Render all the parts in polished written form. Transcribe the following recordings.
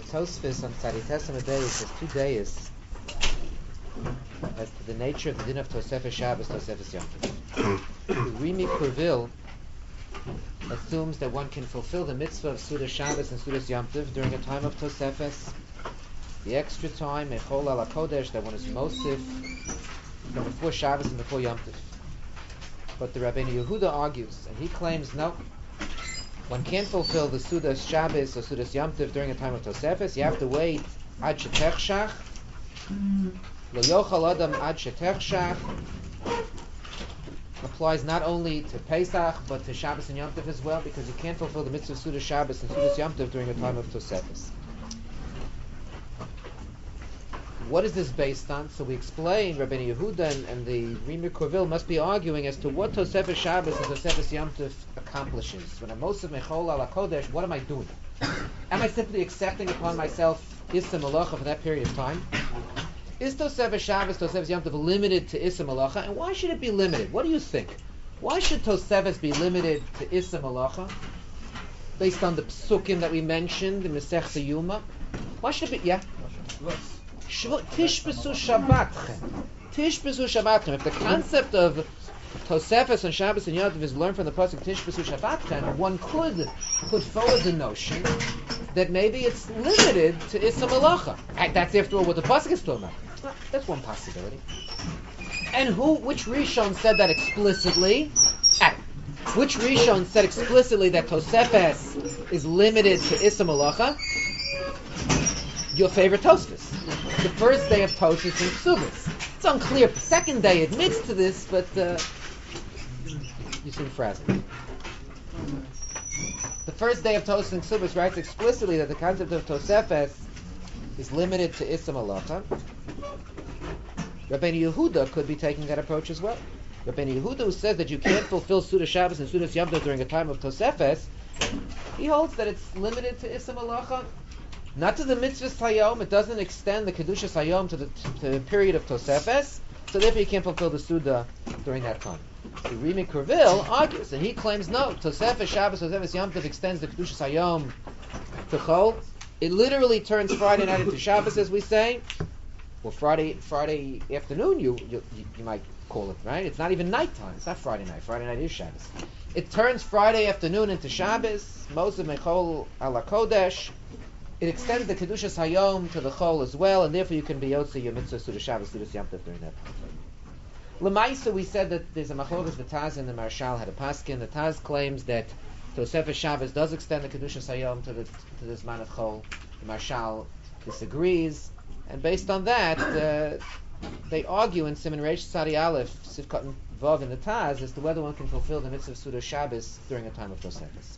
Tosfos on Tzadites Amadeus says 2 days as to the nature of the din of Tosefes Shabbos, Tosefes Yom Tov. The Rimi Kurvil assumes that one can fulfill the mitzvah of Sudas Shabbos and Sudas Yom Tov during a time of Tosefes, the extra time, Echol ala Kodesh, that one is Mosif from before Shabbos and before Yom Tov. But the Rabbeinu Yehuda argues, and he claims, no, one can't fulfill the Sudas Shabbos or Sudas Yom Tov during a time of Tosefes. You have to wait ad shetechshach. Lo yochal adam ad shetechshach applies not only to Pesach but to Shabbos and Yom Tov as well, because you can't fulfill the mitzvah of Sudas Shabbos and Sudas Yom Tov during a time of Tosefes. What is this based on? So we explain Rabbeinu Yehuda and the Rimi Kurvil must be arguing as to what Tosefes Shabbos and Tosefes Yom Tov accomplishes. When I'm Mosef Mechol ala Kodesh, what am I doing? Am I simply accepting upon myself Issa Malacha for that period of time? Is Tosefes Shabbos, Tosefes Yom Tov limited to Issa Malacha? And why should it be limited? What do you think? Why should Tosefes be limited to Issa Malacha? Based on the psukim that we mentioned in Masechta Yuma? Why should it be? Yeah? Tishbesu Shabbatchem. Tishbesu Shabbatchem. If the concept of Tosefes and Shabbos and Yom Tov is learned from the pasuk Tishbesu Shabbatchem, one could put forward the notion that maybe it's limited to Issa Malacha. That's after all what the pasuk is talking about. Well, that's one possibility. And which Rishon said that explicitly? Which Rishon said explicitly that Tosefes is limited to Issa Malacha? Your favorite Tosfos. The first day of Tosfos in Ksubas. It's unclear if the second day admits to this, but you seem frazzled. The first day of Tosfos in Ksubas writes explicitly that the concept of Tosefes is limited to Issa Malacha. Rabbeinu Yehuda could be taking that approach as well. Rabbeinu Yehuda, who says that you can't fulfill Sudas Shabbos and Sudas Yom Tov during a time of Tosefes, he holds that it's limited to Issa Malacha. Not to the mitzvahs hayom, it doesn't extend the kedushas hayom to the period of Tosefes, so therefore you can't fulfill the Suda during that time. The Rimi Kurvil argues, and he claims no, Tosefes Shabbos, Tosefes Yom Tov extends the kedushas hayom to Chol. It literally turns Friday night into Shabbos, as we say. Well, Friday afternoon, you might call it, right? It's not even nighttime. It's not Friday night. Friday night is Shabbos. It turns Friday afternoon into Shabbos. Mosef Mechol ala Kodesh. It extends the Kedushas Hayom to the Chol as well, and therefore you can be Yotze your mitzvah Sudas Shabbos, Sudas Yom Tov during that time. L'maisa, we said that there's a machlokas. The Taz and the Marshal had a paskin. The Taz claims that Tosefes Shabbos does extend the Kedushas Hayom to the Zman of Chol. The Marshal disagrees, and based on that, they argue in Siman Reish Tzadi Aleph, Sivkot and Vav in the Taz, as to whether one can fulfill the mitzvah of Sudas Shabbos during a time of Tosefes.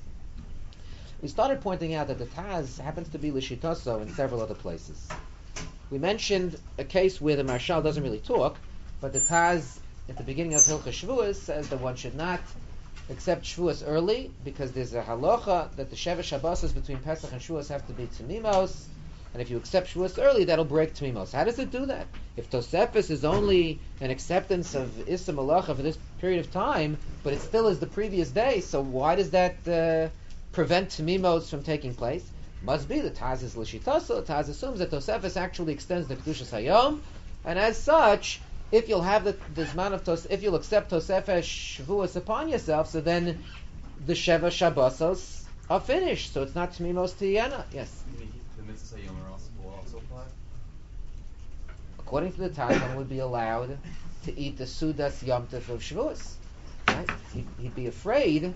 We started pointing out that the Taz happens to be Lishitoso in several other places. We mentioned a case where the Marshal doesn't really talk, but the Taz at the beginning of Hilchos Shavuos says that one should not accept Shavuos early because there's a halacha that the Sheva Shabbos between Pesach and Shavuos have to be Tzimimos, and if you accept Shavuos early, that'll break Tzimimos. How does it do that? If Tosefes is only an acceptance of Issa Malacha for this period of time, but it still is the previous day, so why does that prevent Tamimos from taking place? Must be the Taz is Lishitoso. The Taz assumes that Tosefes actually extends the Kedushas Hayom, and as such, if you'll have the Zman of if you'll accept Tosefes Shavuos upon yourself, so then the Sheva Shabbosos are finished. So it's not Tamimos Tiyana. Yes. The mitzvahs Hayom will also apply. According to the Taz, one would be allowed to eat the Sudas Yom Tov of Shavuos. Right? He'd be afraid.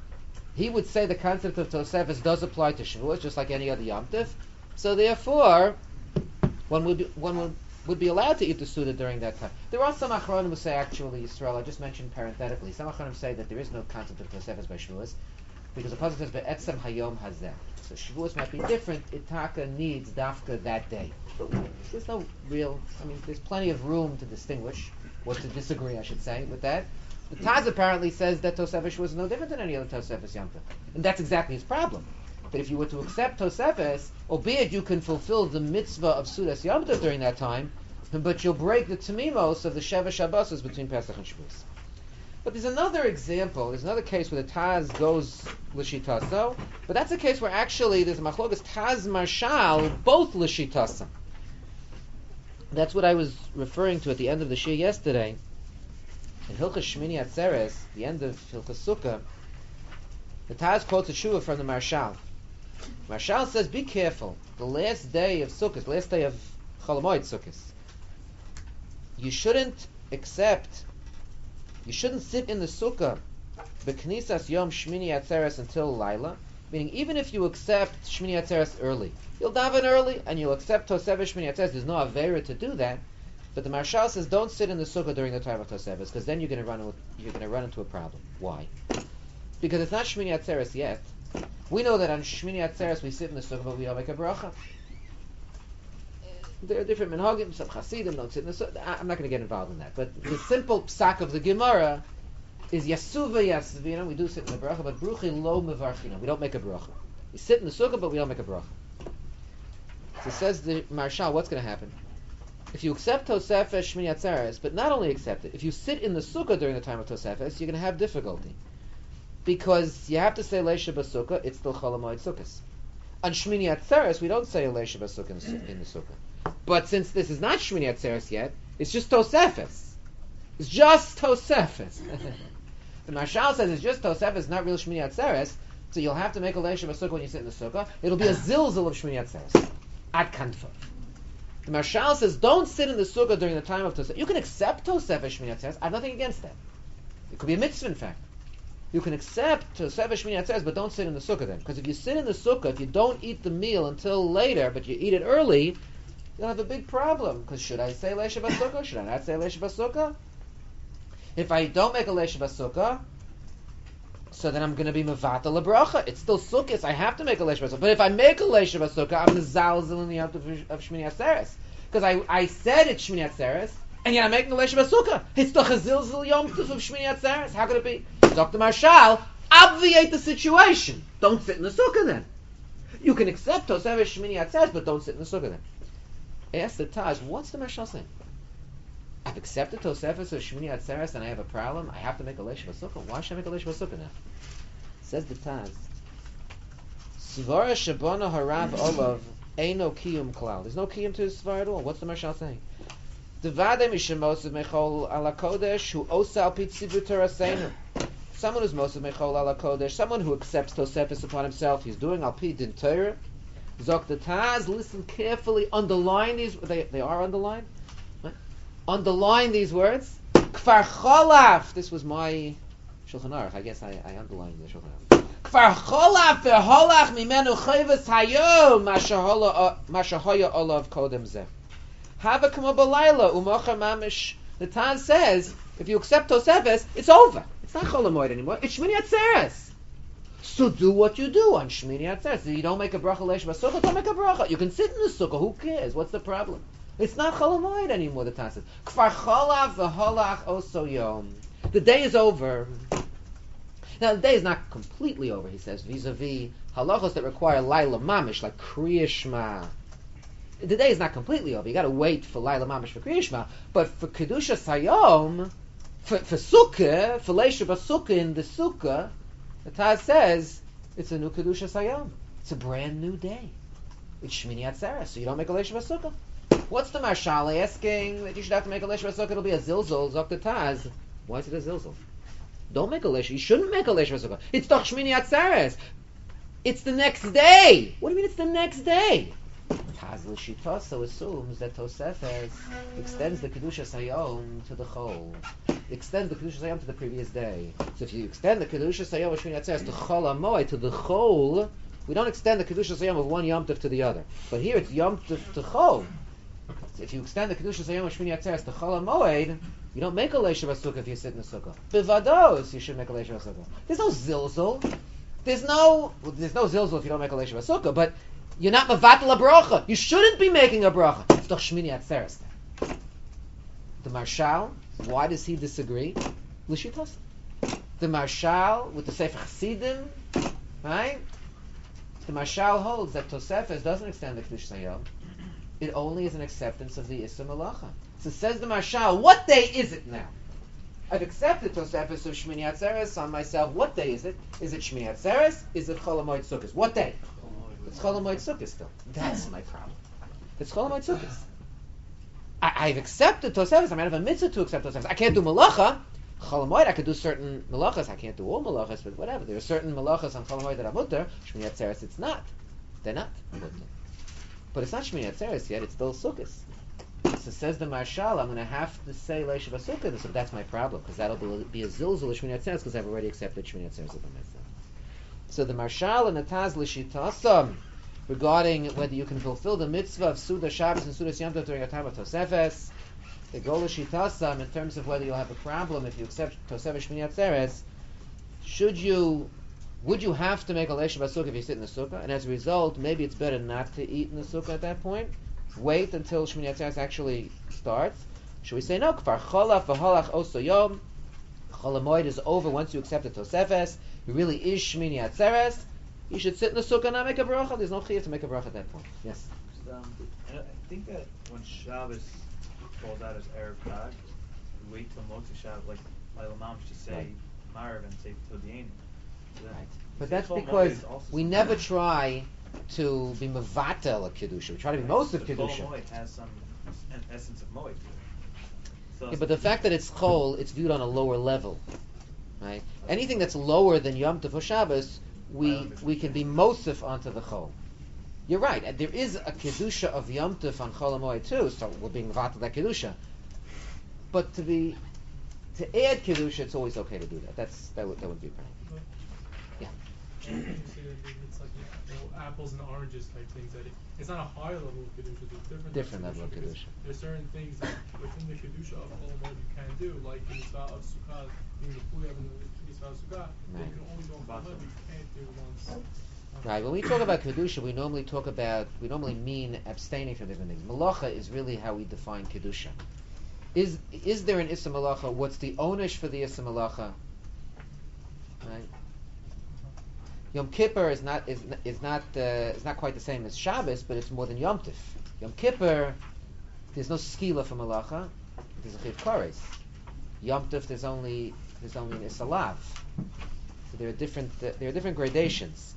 He would say the concept of Tosefes does apply to Shavuos, just like any other Yom Tov. So therefore, one would be allowed to eat the Suda during that time. There are some Achronim who say, actually, Yisrael, I just mentioned parenthetically, some Achronim say that there is no concept of Tosefes by Shavuos, because the Pasuk says, Be'etzem Hayom Hazeh. So Shavuos might be different. Itaka needs Dafka that day. There's no real, there's plenty of room to distinguish, or to disagree, I should say, with that. The Taz apparently says that Tosefes was no different than any other Tosefes Yom Tov. And that's exactly his problem. But if you were to accept Tosefes, albeit you can fulfill the mitzvah of Sudas Yom Tov during that time, but you'll break the Tamimos of the Sheva Shabbosos between Pesach and Shavuos. But there's another example. There's another case where the Taz goes l'shitaso, but that's a case where actually there's a machlokas Taz Marshal both l'shitasa. That's what I was referring to at the end of the shir yesterday. In Hilchas Shmini Atzeres, the end of Hilchas Sukkah, the Taz quotes a shuvah from the Marshal. Marshal says, be careful. The last day of Sukkot, the last day of Chol Hamoed Sukkot, you shouldn't sit in the Sukkah b'knisas Yom Shmini Atzeres until Laila, meaning even if you accept Shmini Atzeres early, you'll daven early and you'll accept Tosefes Shmini Atzeres. There's no avera to do that. But the Marshal says, don't sit in the Sukkah during the time of Tosefes, because then you're going to run into a problem. Why? Because it's not Shmini Atzeres yet. We know that on Shmini Atzeres we sit in the Sukkah, but we don't make a bracha. There are different minhagim. Some Hasidim don't sit in the Sukkah. I'm not going to get involved in that. But the simple psak of the Gemara is Yasuva Yasvina. We do sit in the bracha, but Bruchi Lo Mevarchina. We don't make a bracha. We sit in the Sukkah, but we don't make a bracha. So says the Marshal, what's going to happen? If you accept Tosefes Shmini Atzeres, but not only accept it, if you sit in the Sukkah during the time of Tosefes, you're going to have difficulty. Because you have to say Leisha B'Sukkah, it's still Chol Hamoed Sukkos. On Shmini Atzeres, we don't say Leisha B'Sukkah in the Sukkah. But since this is not Shmini Atzeres yet, it's just Tosefes. It's just Tosefes. The Marshal says it's just Tosefes, not real Shmini Atzeres, so you'll have to make a Leisha B'Sukkah when you sit in the Sukkah. It'll be a zilzal of Shmini Atzeres. Ad Kanfa. The Marshal says, don't sit in the Sukkah during the time of Tosefes. You can accept Tosefes Shmini Atzeres. I have nothing against that. It could be a mitzvah, in fact. You can accept Tosefes Shmini Atzeres, but don't sit in the Sukkah then. Because if you sit in the Sukkah, if you don't eat the meal until later, but you eat it early, you'll have a big problem. Because should I say Leisha B'Sukkah? Should I not say Leisha B'Sukkah? If I don't make a Leisha B'Sukkah, so then I'm going to be Mevatel Bracha. It's still Sukkot. I have to make a Leisha B'Sukkah. But if I make a Leisha B'Sukkah, I'm Mezalzel in the Yom of Shmini Atzeres. Because I said it's Shmini Atzeres, and yet I'm making a Leisha B'Sukkah. It's the Chazilzel Yom of Shmini Atzeres. How could it be? Dr. Marshal, obviate the situation. Don't sit in the Sukkah then. You can accept Tosefes Shmini Atzeres, but don't sit in the Sukkah then. Ask the Taj, what's the Marshal saying? I've accepted Tosefes of Shmini Atzeres and I have a problem. I have to make a Leisha B'Sukkah. Why should I make a Leisha B'Sukkah now? Says the Taz, Svara Shabana Harav Olav Eino Kiyum Klal. There's no Kiyum to his Svara at all. What's the Marshal saying? Devade Mishimosav Mechol Ala Kodesh Hu Osa Al Pit Sivur Torasenu. Someone who's Mosav Mechol Ala Kodesh, someone who accepts Tosefes upon himself, he's doing Al Pit Din Torah. Zok the Taz, listen carefully, underline these, they are underlined? Right? Underline these words. Kfar Cholaf, this was my Shulchan Aruch, I guess I underlined the Shulchan Aruch. Kfar Cholaf ve'holach mimenu chayvus hayom mashahoya olav kodem zeh. Hava kamo balayla umocha mamish. The Taz says, if you accept Tosefes, it's over. It's not Chol Hamoed anymore. It's Shmini Atzeres. So do what you do on Shmini Atzeres. If you don't make a bracha Leisha B'Sukkah, don't make a bracha. You can sit in the Sukkah. Who cares? What's the problem? It's not Chol Hamoed anymore, the Taz says. Kfar Cholaf ve'holach oso yom. The day is over. Now, the day is not completely over, he says, vis-a-vis halachos that require Laila Mamish, like Kriya Shema. The day is not completely over. You got to wait for Laila Mamish for Kriya Shema. But for Kedusha Sayom, for Sukkah, for Leisha B'Sukkah in the Sukkah, the Taz says it's a new Kedusha Sayom. It's a brand new day. It's Shmini Atzeres, so you don't make a Leisha B'Sukkah. What's the Marshal asking that you should have to make a Leisha B'Sukkah? It'll be a Zilzol, Zok the Taz. Why is it a Zilzol? Don't make a Leisha. You shouldn't make a Leisha B'Sukkah. It's doch Shmini Atzeres. It's the next day. What do you mean it's the next day? Taz L'Shitoso assumes that Tosefes extends the Kedusha Sayom to the Chol. Extends the Kedusha Sayom to the previous day. So if you extend the Kedusha Sayom of Shmini Atzeres to Chol HaMoed, to the Chol, we don't extend the Kedusha Sayom of one Yom Tov to the other. But here it's Yom Tov to Chol. So if you extend the Kedusha Sayom of Shmini Atzeres to Chol HaMoed, you don't make a Leisha B'Sukkah if you sit in the Sukkah. Bevados, you should make a Leisha B'Sukkah. There's no Zilzul. There's no Zilzul if you don't make a Leisha B'Sukkah, but you're not Mevatel a bracha. You shouldn't be making a bracha. It's doch Shmini Atzeres. The Marshal, why does he disagree? L'Shitas. The Marshal, with the Sefer Chassidim, right? The Marshal holds that Tosefes doesn't extend the Kedusha Sayom. It only is an acceptance of the Issa Malacha. So says the Marshal, what day is it now? I've accepted Tosefes of Shmini Atzeres on myself. What day is it? Is it Shmini Atzeres? Is it Chol Hamoed Sukkos? What day? It's Chol Hamoed Sukkos still. That's my problem. It's Chol Hamoed Sukkos. I've accepted Tosefes. I'm out of a mitzvah to accept Tosefes. I can't do Malacha. Chol Hamoed, I could do certain Malachas. I can't do all Malachas, but whatever. There are certain Malachas on Chol Hamoed that are mutter. Shmini Atzeres, it's not. They're not mutter. But it's not Shmini Atzeres yet. It's still Sukkos. So says the Marshal, I'm going to have to say Leishav HaSukkah. So that's my problem, because that'll be a zilzul of Shmini Atzeres, because I've already accepted Shmini Atzeres of myself. So the Marshal and the Taz L'Shitasam, regarding whether you can fulfill the mitzvah of Suda Shabbos and Suda Yom Tov during a time of Tosefes, they go L'Shitasam in terms of whether you'll have a problem if you accept Tosefes Shmini Atzeres. Would you have to make a Leishav HaSukkah if you sit in the Sukkah? And as a result, maybe it's better not to eat in the Sukkah at that point. Wait until Shmini Atzeres actually starts. Should we say no? Kfar Cholaf v'Holach Oso Yom. Chol Hamoed is over once you accept the Tosefes. It really is Shmini Atzeres. You should sit in the Sukkah and not make a bracha. There's no chiyuv to make a bracha at that point. Yes? I think that when Shabbos falls out as Erev Chag, we wait till Motzei Shabbos, like Laila Mamish, to say Marav and say Todiein. Right. But that's because we never try to be mevatel a kedusha. We try to be most of kedusha. Chol Hamoed has some essence of Moed. So But the fact that it's chol, it's viewed on a lower level, right? Anything that's lower than Yom Tov or Shabbos, we can be mosif onto the chol. You're right. There is a kedusha of Yom Tov on Chol Hamoed too, so we're being mevatel that kedusha. But to add kedusha, it's always okay to do that. That would be a problem. Yeah. It's like apples and oranges type things. That it's not a higher level of kedusha. There's Different level of kedusha. There's certain things that within the kedusha of Chol Hamoed you can do, like the mitzvah of sukkah, being the puya and the mitzvah of sukkah. That you can only do on Chol Hamoed, but you can't do once. Right. When we talk about kedusha, we normally mean abstaining from different things. Malacha is really how we define kedusha. Is there an issa malacha? What's the onish for the issa malacha? Right. Yom Kippur is not quite the same as Shabbos, but it's more than Yom Tov. Yom Kippur, there's no skila for malacha. There's a chiv kares. Yom Tov, there's only an isalav. So there are different gradations.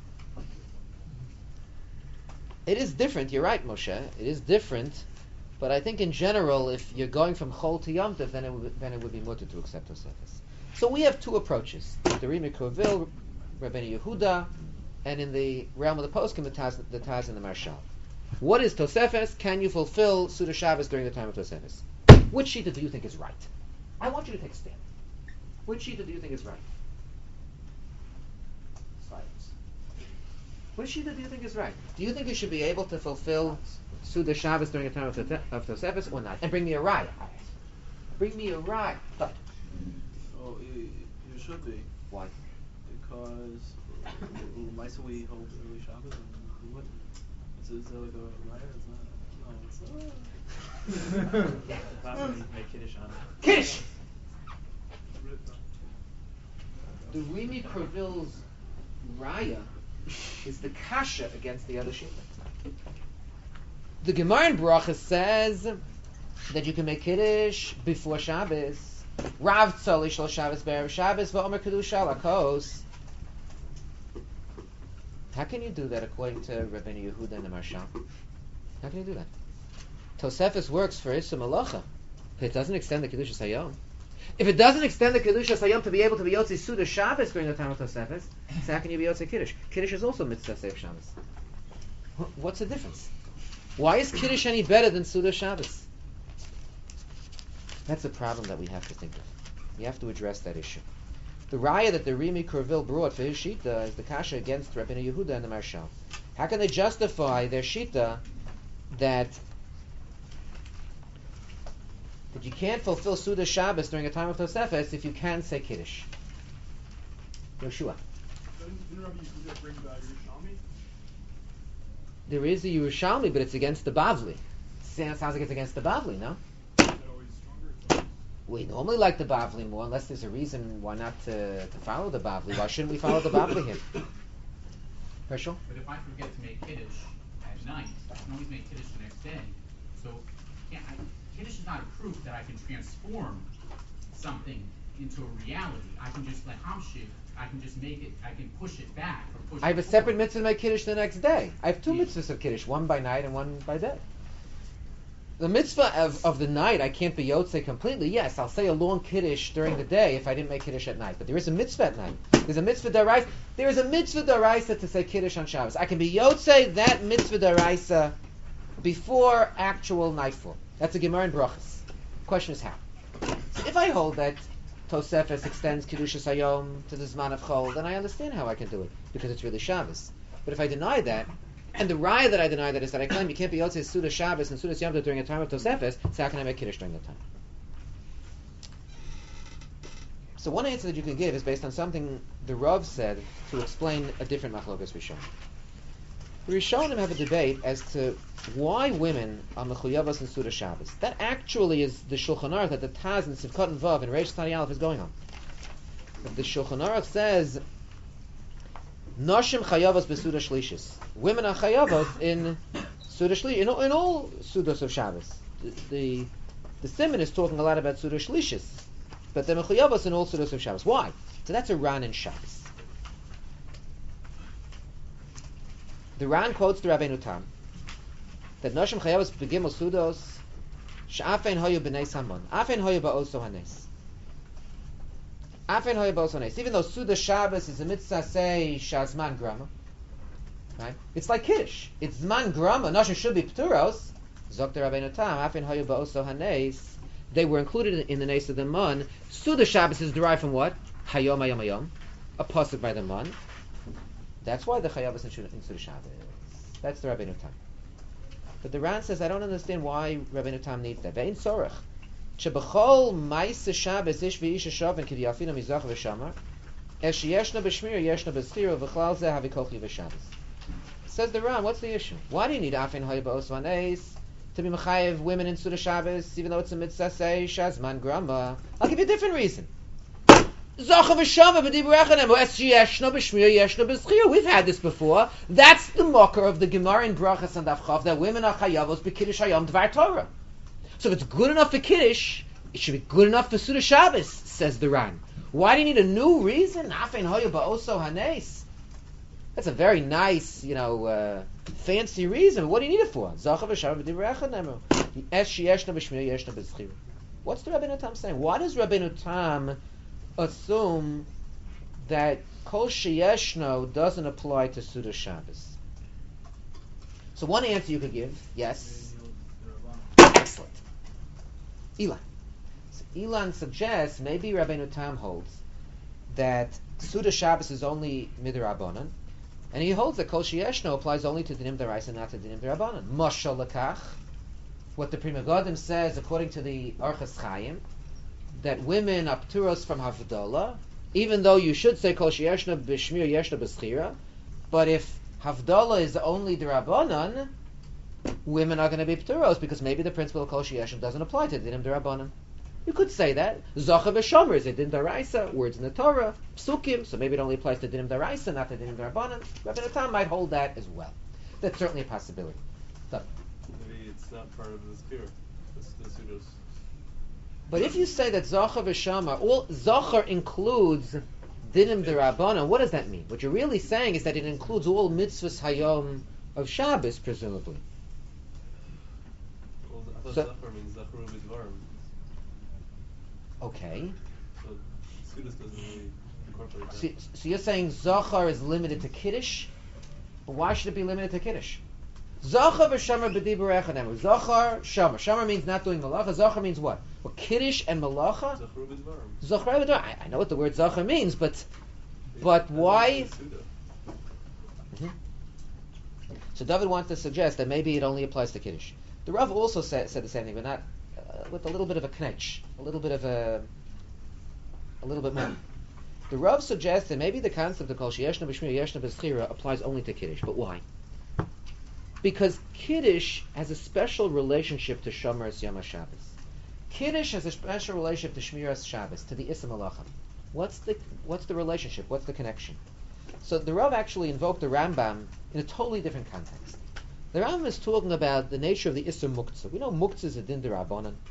It is different. You're right, Moshe. It is different, but I think in general, if you're going from Chol to Yom Tov, then it would be mutter to accept Tosefes. So we have two approaches: the Rimi Kurvil, Rabbeinu Yehuda, and in the realm of the poskim, the Taz and the Marshal. What is Tosefes? Can you fulfill Suda Shabbos during the time of Tosefes? Which shita do you think is right? I want you to take a stand. Which shita do you think is right? Silence. Which shita do you think is right? Do you think you should be able to fulfill Suda Shabbos during the time of Tosefes or not? And bring me a raya. Bring me a raya. Stop. Oh, you should be. Why? Because Maisa we hold early Shabbos and we wouldn't. Is that like a liar? It's not. No, it's not. Papa make Kiddush on it. Kiddush! The Rimi Kurvil's raya is the kasha against the other shita. The Gemara in Bracha says that you can make Kiddush before Shabbos. Rav tzoli shel Shabbos be'erev Shabbos v'omer kedusha lakos. How can you do that according to Rabbeinu Yehuda and the Marshal? How can you do that? Tosefes works for Issa Malacha, but it doesn't extend the Kedusha Hayom. If it doesn't extend the Kedusha Hayom to be able to be Yotzi Suda Shabbos during the time of Tosefes, so how can you be Yotzi Kiddush? Kiddush is also Mitzvah Seif Shabbos. What's the difference? Why is Kiddush any better than Suda Shabbos? That's a problem that we have to think of. We have to address that issue. The raya that the Rimi Kurvil brought for his shita is the kasha against Rabbeinu Yehuda and the Marshal. How can they justify their shita that you can't fulfill Suda Shabbos during a time of Tosefes if you can say Kiddush? Yoshua. Didn't Rabbi Yehuda bring the Yerushalmi? There is a Yerushalmi, but it's against the Bavli. Sounds like it's against the Bavli, no? Is that always stronger? We normally like the Bavli more, unless there's a reason why not to follow the Bavli. Why shouldn't we follow the Bavli here? Herschel? But if I forget to make Kiddush at night, I can always make Kiddush the next day. So Kiddush is not a proof that I can transform something into a reality. I can just lehamshik. I can just make it. I can push it back or push. I have it a separate forward. mitzvah to make Kiddush the next day. I have two Yeah. mitzvahs of Kiddush, one by night and one by day. The mitzvah of the night, I can't be Yotzei completely. Yes, I'll say a long Kiddush during the day if I didn't make Kiddush at night. But there is a mitzvah at night. There's a mitzvah daraisa. There is a mitzvah daraisa to say Kiddush on Shabbos. I can be Yotzei that mitzvah daraisa before actual nightfall. That's a Gemara in Brachas. Question is how. So if I hold that Tosefes extends Kiddushas Hayom to the Zman of Chol, then I understand how I can do it, because it's really Shabbos. But if I deny that, and the raya that I deny that is that I claim you can't be Yotzei Suda Shabbos and Suda Yom Tov during a time of Tosefes, so how can I make Kiddush during that time? So one answer that you can give is based on something the Rav said to explain a different Machlokas Rishon. The Rishonim have a debate as to why women are Mechuyavos and Suda Shabbos. That actually is the Shulchan Aruch that the Taz and Sivkot and Vav and Reish Tani Aleph is going on. But the Shulchan Aruch says Noshim Chayavos b'Suda Shlishis. Women are Chayavos in Suda Shlishis, in all Sudas of Shabbos. The Simon is talking a lot about Suda Shlishis, but they're Mechuyavos in all Sudas of Shabbos. Why? So that's a Ran in Shabbos. The Ran quotes the Rabbeinu Tam that Noshim Chayavos begimel Sudos she'afein hoyu b'nei Samon afein hoyu ba'oso hanes afein hoyu ba'oso hanes. Even though Suda Shabbos is a mitzvah say shazman grama, right? It's like Kiddush. It's zman grama. Noshim should be pturos. Zok the Rabbeinu Tam afein hoyu ba'oso hanes. They were included in the nes of the man. Suda Shabbos is derived from what? Hayom hayom hayom, a pasuk by the man. That's why the Chayavos in Suda Shabbos. That's the Rabbeinu Tam. But the Ran says, I don't understand why Rabbeinu Tam needs that. Ve'in sorach. Shebechol ma'ase Shabbos ish v'isha shaven k'diyafinu mizach v'shamar esh yeshna b'shmir yeshna b'schira v'chlal zeh havikochi v'Shabbos. Says the Ran, what's the issue? Why do you need afin hoy ba'os v'anes to be mechayev women in Suda Shabbos, even though it's a mitzvah say shazman grama? I'll give you a different reason. We've had this before. That's the mocker of the Gemara in Brachas and Avchav, that women are chayavos b'kiddush hayom dvar Torah. So if it's good enough for Kiddush, it should be good enough for Suda Shabbos, says the Ran. Why do you need a new reason? Afein hoya ba'oso hanes. That's a very nice, fancy reason. What do you need it for? What's the Rabbeinu Tam saying? Why does Rabbeinu Tam assume that Kol Sheyeshno doesn't apply to Suda Shabbos? So one answer you could give, yes. Excellent. Elon. So Elon suggests maybe Rabbeinu Tam holds that Suda Shabbos is only Midrabanan, and he holds that Kol Sheyeshno applies only to Dinim Daraisa, not to Dinim Darabanan. Mashal Lakach, what the Pri Megadim says according to the Orchos Chaim, that women are pturos from Havdalah, even though you should say Kol Sheyeshna b'shmir yeshna b'schira, but if Havdalah is only Darabanan, women are going to be pturos, because maybe the principle of Kol Sheyeshna doesn't apply to Dinim Darabanan. You could say that. Zocha v'shomer is a Din Daraisa, words in the Torah, psukim, so maybe it only applies to Dinim Daraisa, not to Dinim Darabanan. Rabbeinu Tam might hold that as well. That's certainly a possibility. So, Maybe it's not part of the sphere. It's the pseudos. but if you say that Zocha v'Shama, all Zocher includes Dinim D'Rabbanan, what does that mean? What you're really saying is that it includes all mitzvahs Hayom of Shabbos, presumably. Well, I thought So- Zachar means Zacharu B'Dvarim. Okay. So pseudos doesn't really incorporate that. So you're saying Zocher is limited to Kiddush? But why should it be limited to Kiddush? Zocher v'Shamar b'dibur echad. Zocher, Shamar. Shamar means not doing malacha. Zocher means what? Well, Kiddush and malacha? Zacharu B'Dvarim. Zocher v'dvar. I know what the word Zocher means, but That's why? pseudo. So David wants to suggest that maybe it only applies to Kiddush. The Rav also said the same thing, but not with a little bit of a knetch, a little bit more. The Rav suggests that maybe the concept of Kol Sheyeshna b'shmir yeshna b'schira applies only to Kiddush. But why? Because Kiddush has a special relationship to Shomeres Yom HaShabbos. Kiddush has a special relationship to Shmiras Shabbos, to the Issa Malachim. What's the relationship? What's the connection? So the Rav actually invoked the Rambam in a totally different context. The Rambam is talking about the nature of the Issa Muktzah. We know Muktzah is a Din D'Rabbanan.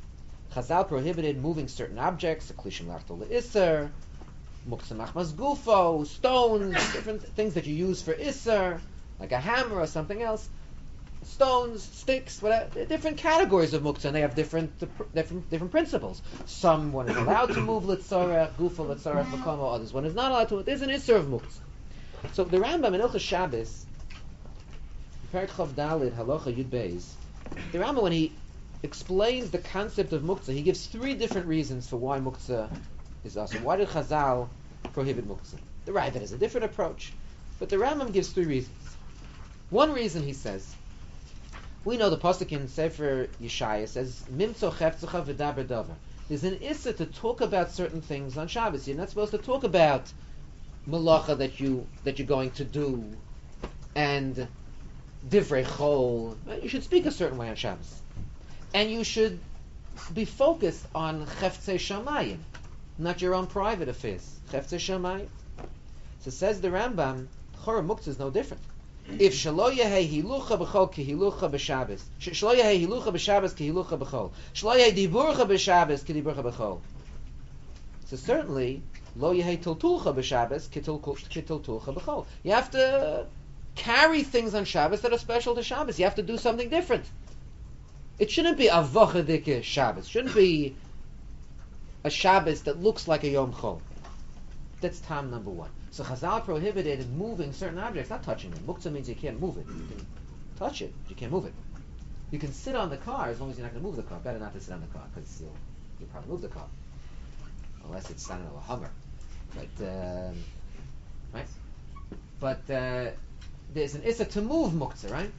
Chazal prohibited moving certain objects, klishim lachto le'isser, muktzah machmas gufo, stones, different things that you use for isser, like a hammer or something else. Stones, sticks, whatever, different categories of muktzah, and they have different principles. Some one is allowed to move litzorech, gufa litzorech, makomo, others one is not allowed to. There's an isser of muktzah. So the Rambam in Ilchos Shabbos, Perek Chav Dalid Halacha Yud Beis, the Rambam, when he explains the concept of muktzah, he gives three different reasons for why muktzah is awesome. Why did Chazal prohibit muktzah? The Raavad has a different approach, but the Rambam gives three reasons. One reason, he says, we know the pasuk in Sefer Yeshaya says, "Mimtzo chefzecha v'daber davar." There's an issa to talk about certain things on Shabbos. You're not supposed to talk about malacha that you're going to do and divrei chol. You should speak a certain way on Shabbos, and you should be focused on cheftzei shamayim, not your own private affairs. Cheftzei shamayim. So says the Rambam, Chora muktzah is no different. If shelo yehei hilucha b'chol ki hilucha b'Shabbos, shelo yehei hilucha b'Shabbos ki hilucha b'chol, shelo yehei diburcha b'Shabbos ki diburcha b'chol. So certainly, lo yehei tiltulcha b'Shabbos ki tiltulcha b'chol. You have to carry things on Shabbos that are special to Shabbos. You have to do something different. It shouldn't be a vachadike Shabbos. It shouldn't be a Shabbos that looks like a Yom Chol. That's time number one. So Chazal prohibited moving certain objects, not touching them. Muktzah means you can't move it. You can touch it, but you can't move it. You can sit on the car as long as you're not going to move the car. Better not to sit on the car because you'll probably move the car, unless it's, I don't know, a Hummer. But right. But there's an issa to move muktzah, right?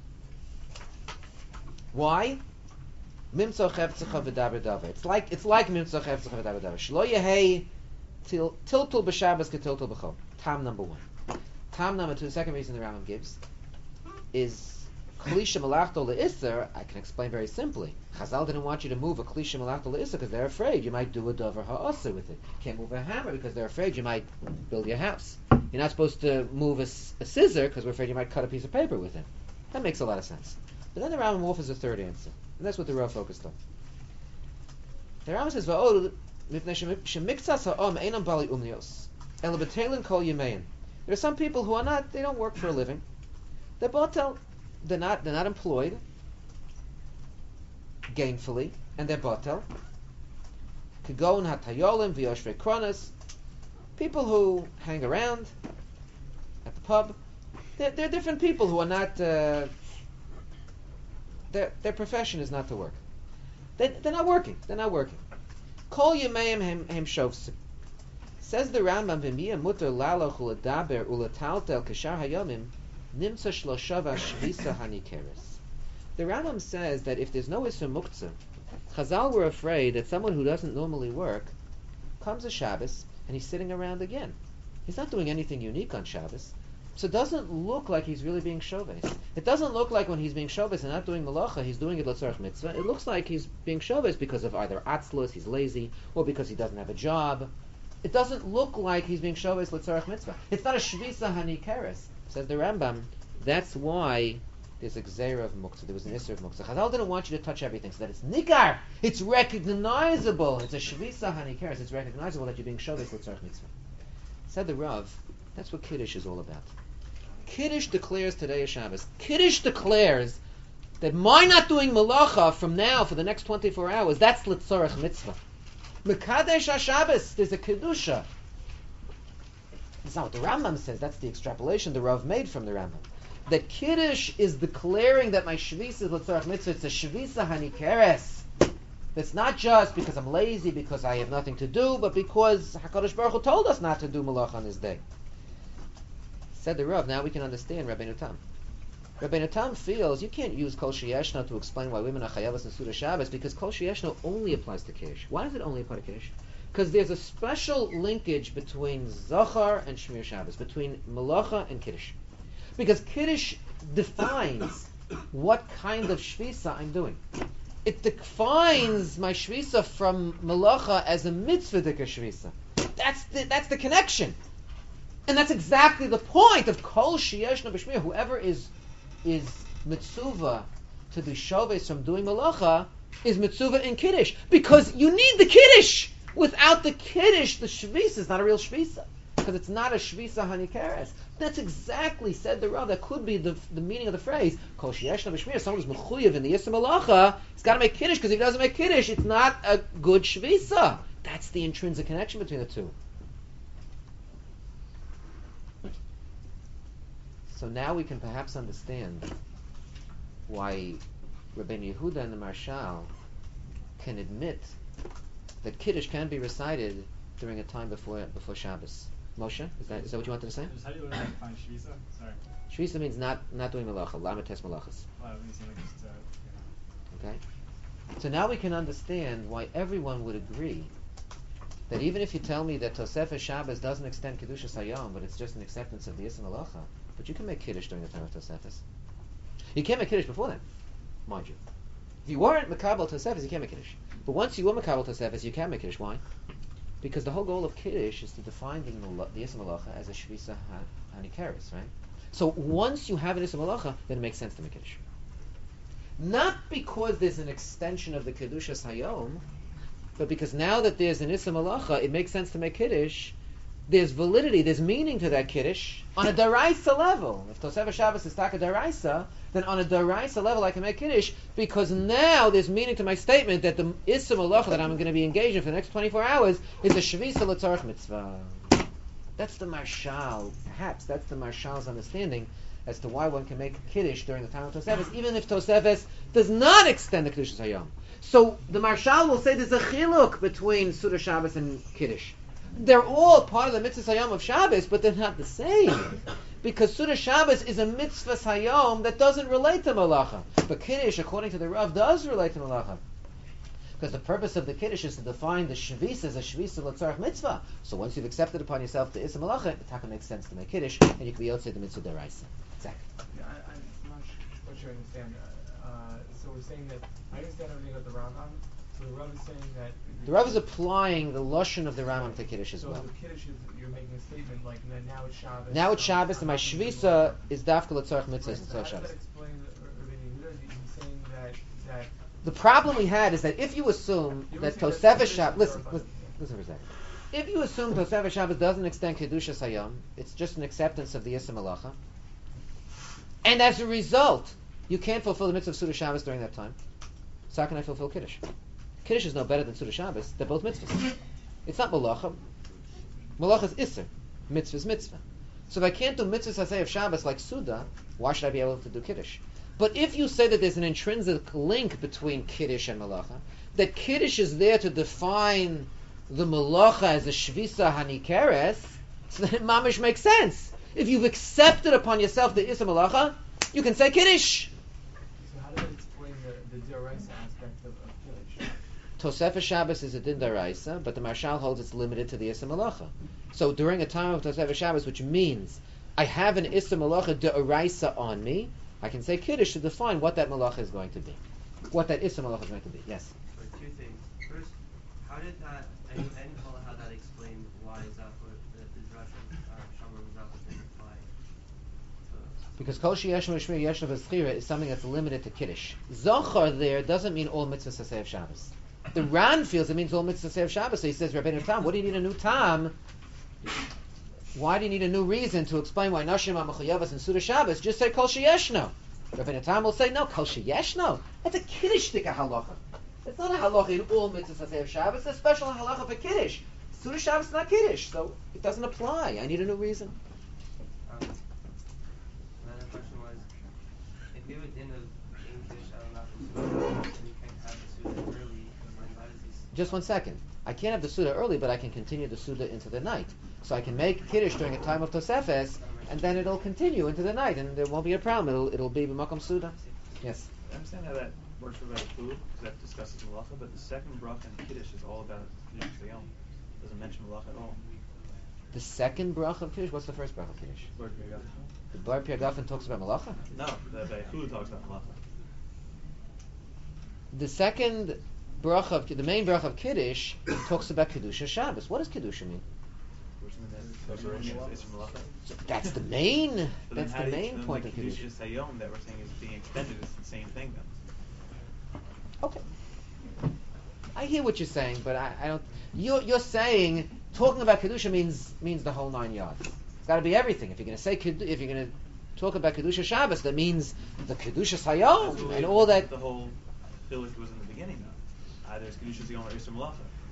Why? Mimtzo chefzecha v'daber davar. It's like mimtzo chefzecha v'daber davar. Shlo yehei tiltul b'Shabbos ketiltul b'chol. Tam number one. Tam number two, the second reason the Rambam gives, is klisha malachto le'isser. I can explain very simply. Chazal didn't want you to move a klisha malachto le'isser because they're afraid you might do a davar ha'asser with it. Can't move a hammer because they're afraid you might build your house. You're not supposed to move a scissor because we're afraid you might cut a piece of paper with it. That makes a lot of sense. But then the Rambam offers a third answer, and that's what the Rav focused on. The Rambam says, there are some people who are not, they don't work for a living. They're batel, they're not employed gainfully, and they're batel. Kagon hatayolim v'yoshvei kronos, people who hang around at the pub. They're different people who are not, their profession is not to work. They're not working. Kol Yemeim hem shovsim. Says the Rambam, v'miyah muter laloch u'ledaber u'letaltel k'shar hayomim nimtza shlosha v'ashvisa hanikeres. The Rambam says that if there's no Isser Muktzah, Chazal were afraid that someone who doesn't normally work comes a Shabbos and he's sitting around again. He's not doing anything unique on Shabbos. So it doesn't look like he's really being shoves. It doesn't look like when he's being shoves and not doing malacha, he's doing it l'tzorech mitzvah. It looks like he's being shoves because of either atzlus, he's lazy, or because he doesn't have a job. It doesn't look like he's being shoves l'tzorech mitzvah. It's not a shvisa hanikeres, says the Rambam. That's why there's a gzeira of muktzah. There was an isser of muktzah. Chazal didn't want you to touch everything, so that it's nikar. It's recognizable. It's a shvisa hanikeres. It's recognizable that you're being shoves l'tzorech mitzvah. Said the Rav. That's what Kiddush is all about. Kiddush declares today is Shabbos. Kiddush declares that my not doing malacha from now for the next 24 hours, that's litzorech mitzvah. Mekadesh HaShabbos, there's a Kedusha. That's not what the Rambam says, that's the extrapolation the Rav made from the Rambam. That Kiddush is declaring that my shvisa is litzorech mitzvah, it's a shvisa hanikeres. It's not just because I'm lazy, because I have nothing to do, but because HaKadosh Baruch Hu told us not to do malacha on this day. Said the Rav, now we can understand Rabbeinu Tam. Rabbeinu Tam feels you can't use Kol Sheyeshno to explain why women are chayavas in Suda Shabbos because Kol Sheyeshno only applies to Kiddush. Why does it only apply to Kiddush? Because there's a special linkage between Zachar and Shmir Shabbos, between Malacha and Kiddush. Because Kiddush defines what kind of Shvisa I'm doing. It defines my Shvisa from Malacha as a mitzvah dika Shvisa. That's the connection. And that's exactly the point of Kol Sheyeshno B'Shmir. Whoever is mitzuva to be shoves from doing malacha, is mitzvah in Kiddush, because you need the Kiddush. Without the Kiddush, the Shvisa is not a real Shvisa, because it's not a Shvisa Hanikeres. That's exactly, said the Rav, that could be the meaning of the phrase, Kol Sheyeshna B'Shmir, someone who's mechuyev in the Yisra Malacha, he's got to make Kiddush, because if he doesn't make Kiddush, it's not a good Shvisa. That's the intrinsic connection between the two. So now we can perhaps understand why Rabbeinu Yehuda and the Marshal can admit that Kiddush can be recited during a time before Shabbos. Moshe, is that what you wanted to say? How do you define Shvisa? Sorry. Shvisa means not doing malacha, lamates malachas. Well, it means like just, Okay? So now we can understand why everyone would agree that even if you tell me that Tosefes Shabbos doesn't extend Kedushas Hayom, but it's just an acceptance of the Yisra Malacha, but you can make Kiddush during the time of Tosefes. You can't make Kiddush before then, mind you. If you weren't Makabal Tosefes, you can't make Kiddush. But once you were Makabal Tosefes, you can make Kiddush. Why? Because the whole goal of Kiddush is to define the Yisra Malacha as a Shvisa Hanikeres, right? So once you have an Yisra Malacha, then it makes sense to make Kiddush. Not because there's an extension of the Kedushas Hayom, but because now that there's an Issa Malacha, it makes sense to make Kiddush. There's validity, there's meaning to that Kiddush on a Daraisa level. If Tosefes Shabbos is Taka Daraisa, then on a Daraisa level I can make Kiddush, because now there's meaning to my statement that the Issa Malacha that I'm going to be engaged in for the next 24 hours is a Shvisa L'Tzarech Mitzvah. That's the Marshal, perhaps that's the Marshal's understanding as to why one can make Kiddush during the time of Tosefes, even if Tosefes does not extend the Kedushas Hayom. So the Marshal will say there's a chiluk between Suda Shabbos and Kiddush. They're all part of the Mitzvah Hayom of Shabbos, but they're not the same. Because Suda Shabbos is a Mitzvah Hayom that doesn't relate to Malacha. But Kiddush, according to the Rav, does relate to Malacha. Because the purpose of the Kiddush is to define the Shvis as a Shvis L'Tzarech Mitzvah. So once you've accepted upon yourself the Issa Malacha, it taka makes sense to make Kiddush, and you can be outside the Mitzvah Deraisa. Exactly. Yeah, I'm not sure you understand. So we're saying that I understand everything about the Rambam. So the Rav is saying that the Rav is applying the lashon of the Rambam to Kiddush as well. So the Kiddush is you're making a statement like now it's Shabbos. Now it's Shabbos, and my Shvisa is Dafka L'Tzarech Mitzvah. Right, so how does that explain Rabbeinu Yehuda? He's saying that the problem we had is that if you assume that Tosefes Shabbos, listen for a second. If you assume Tosefes Shabbos doesn't extend Kedushas Hayom, it's just an acceptance of the Yisra Malacha, and as a result, you can't fulfill the mitzvah of Suda Shabbos during that time. So how can I fulfill Kiddush? Kiddush is no better than Suda Shabbos. They're both mitzvahs. It's not Malacha. Malacha is Isser. Mitzvah is mitzvah. So if I can't do mitzvahs Hasei of Shabbos like Suda, why should I be able to do Kiddush? But if you say that there's an intrinsic link between Kiddush and Malacha, that Kiddush is there to define the Malacha as a Shvisa Hanikeres, so then it mamish makes sense. If you've accepted upon yourself the Issa Malacha, you can say Kiddush. So how does that explain the Deraisa aspect of Kiddush? Tosefes Shabbos is a din daraisa, but the Marshal holds it's limited to the Issa Malacha. So during a time of Tosefes Shabbos, which means I have an Issa Malacha daraisa on me, I can say Kiddush to define what that Malacha is going to be. What that Issa Malacha is going to be. Yes? So two things. First, how did that, I didn't follow how that explained why Zafar, the Russian Shamar Zafar didn't apply to... Because Kol Sheyeshma Shmir Yeshna V'Zchira is something that's limited to Kiddush. Zochar there doesn't mean all mitzvahs Hasei of Shabbos. The Ran feels it means all mitzvahs Hasei of Shabbos, so he says, Rabbeinu Tam, what do you need a new Tam? Why do you need a new reason to explain why Nashim HaMechuyavas and Suda Shabbos? Just say Kol Sheyeshno. Rabbeinu Tam will say, no, Kol Sheyeshno. That's a Kiddush-tika halacha. It's not a halacha in all mitzvahs Hasei of Shabbos. It's a special halacha for Kiddush. Suda Shabbos is not Kiddush, so it doesn't apply. I need a new reason. Another question was, if you have a din of English, I don't know, and you can't have the Suda early, then how does he... Just 1 second. I can't have the Suda early, but I can continue the Suda into the night. So I can make Kiddush during a time of Tosefes, and then it'll continue into the night, and there won't be a problem. It'll be b'makom Suda. Yes? I understand how that works for about food, because that discusses malacha, but the second bracha in Kiddush is all about Kiddush Hayom. It doesn't mention malacha at all. The second bracha of Kiddush? What's the first bracha of Kiddush? Bar Piyagafen? The Bar Piyagafen talks about malacha? No, the Beichud talks about malacha. The second bracha of the main bracha of Kiddush talks about Kedusha Shabbos. What does Kedusha mean? It's from malacha. That's the main. But That's then the main point of Kedusha. Kiddush Hayom that we're saying is being extended. It's the same thing then. Okay. I hear what you're saying, but I don't. You're saying talking about kedusha means the whole 9 yards. It's got to be everything. If you're going to say if you're going to talk about kedusha Shabbos, that means the kedusha Hayom and all that. The whole chiluk was in the beginning, though. Either it's kedusha Hayom or Isser Malacha.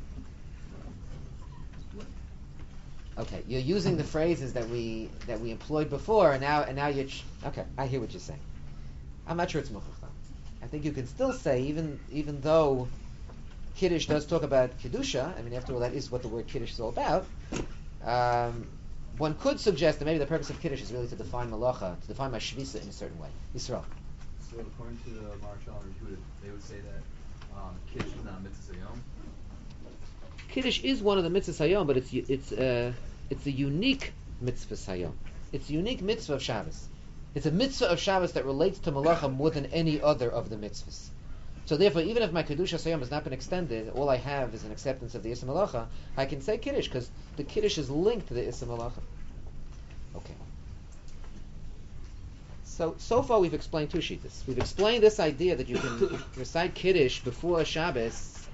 Okay, you're using the phrases that we employed before, and now you're okay. I hear what you're saying. I'm not sure it's muchacham. I think you can still say even though Kiddush does talk about kedusha. I mean, after all, that is what the word Kiddush is all about. One could suggest that maybe the purpose of Kiddush is really to define malacha, to define my shvisa in a certain way. Yisrael. So according to the Maharshal and Yehuda, they would say that Kiddush is not mitzvah yom. Kiddush is one of the mitzvahs hayom, but it's a unique mitzvah hayom. It's a unique mitzvah of Shabbos. It's a mitzvah of Shabbos that relates to malacha more than any other of the mitzvahs. So therefore, even if my kedusha hayom has not been extended, all I have is an acceptance of the Issa Malacha, I can say Kiddush, because the Kiddush is linked to the Issa Malacha. Okay. So far we've explained two shittas. We've explained this idea that you can recite Kiddush before Shabbos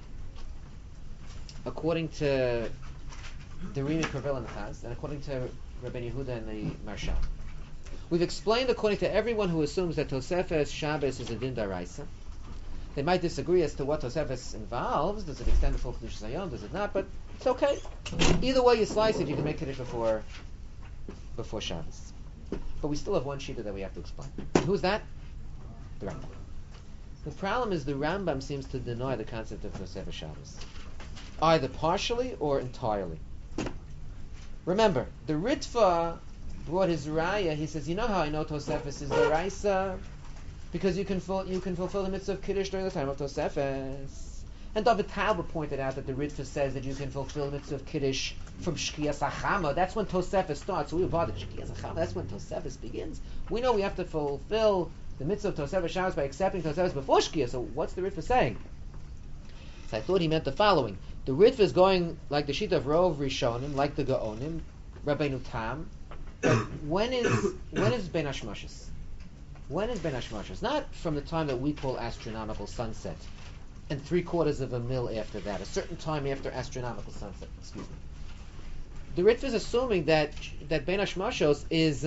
according to the Rimi Kravel and the Chaz, and according to Rabbi Yehuda and the Maharshal. We've explained according to everyone who assumes that Tosefes Shabbos is a din daraisa. They might disagree as to what Tosefes involves. Does it extend the full Kedusha Hayom? Does it not? But it's okay. Either way you slice it, you can make Kiddush before Shabbos. But we still have one shita that we have to explain. Who's that? The Rambam. The problem is the Rambam seems to deny the concept of Tosefes Shabbos, either partially or entirely. Remember, the Ritva brought his raya. He says, you know how I know Tosefes is deraisa? Because you can fulfill the mitzvah of Kiddush during the time of Tosefes. And David Talbot pointed out that the Ritva says that you can fulfill the mitzvah of Kiddush from Shkiyas Achama. That's when Tosefes starts. So we bothered Shkiyas Achama. That's when Tosefes begins. We know we have to fulfill the mitzvah of Tosefes Shabbos by accepting Tosefes before Shkiyah. So what's the Ritva saying? So I thought he meant the following. The Ritva is going like the sheet of Rov Rishonim, like the Gaonim, Rabbeinu Tam. When is Ben Hashmashos? When is Ben Hashmashos? Not from the time that we call astronomical sunset, and 3/4 of a mil after that, a certain time after astronomical sunset. Excuse me. The Ritva is assuming that Ben Hashmashos is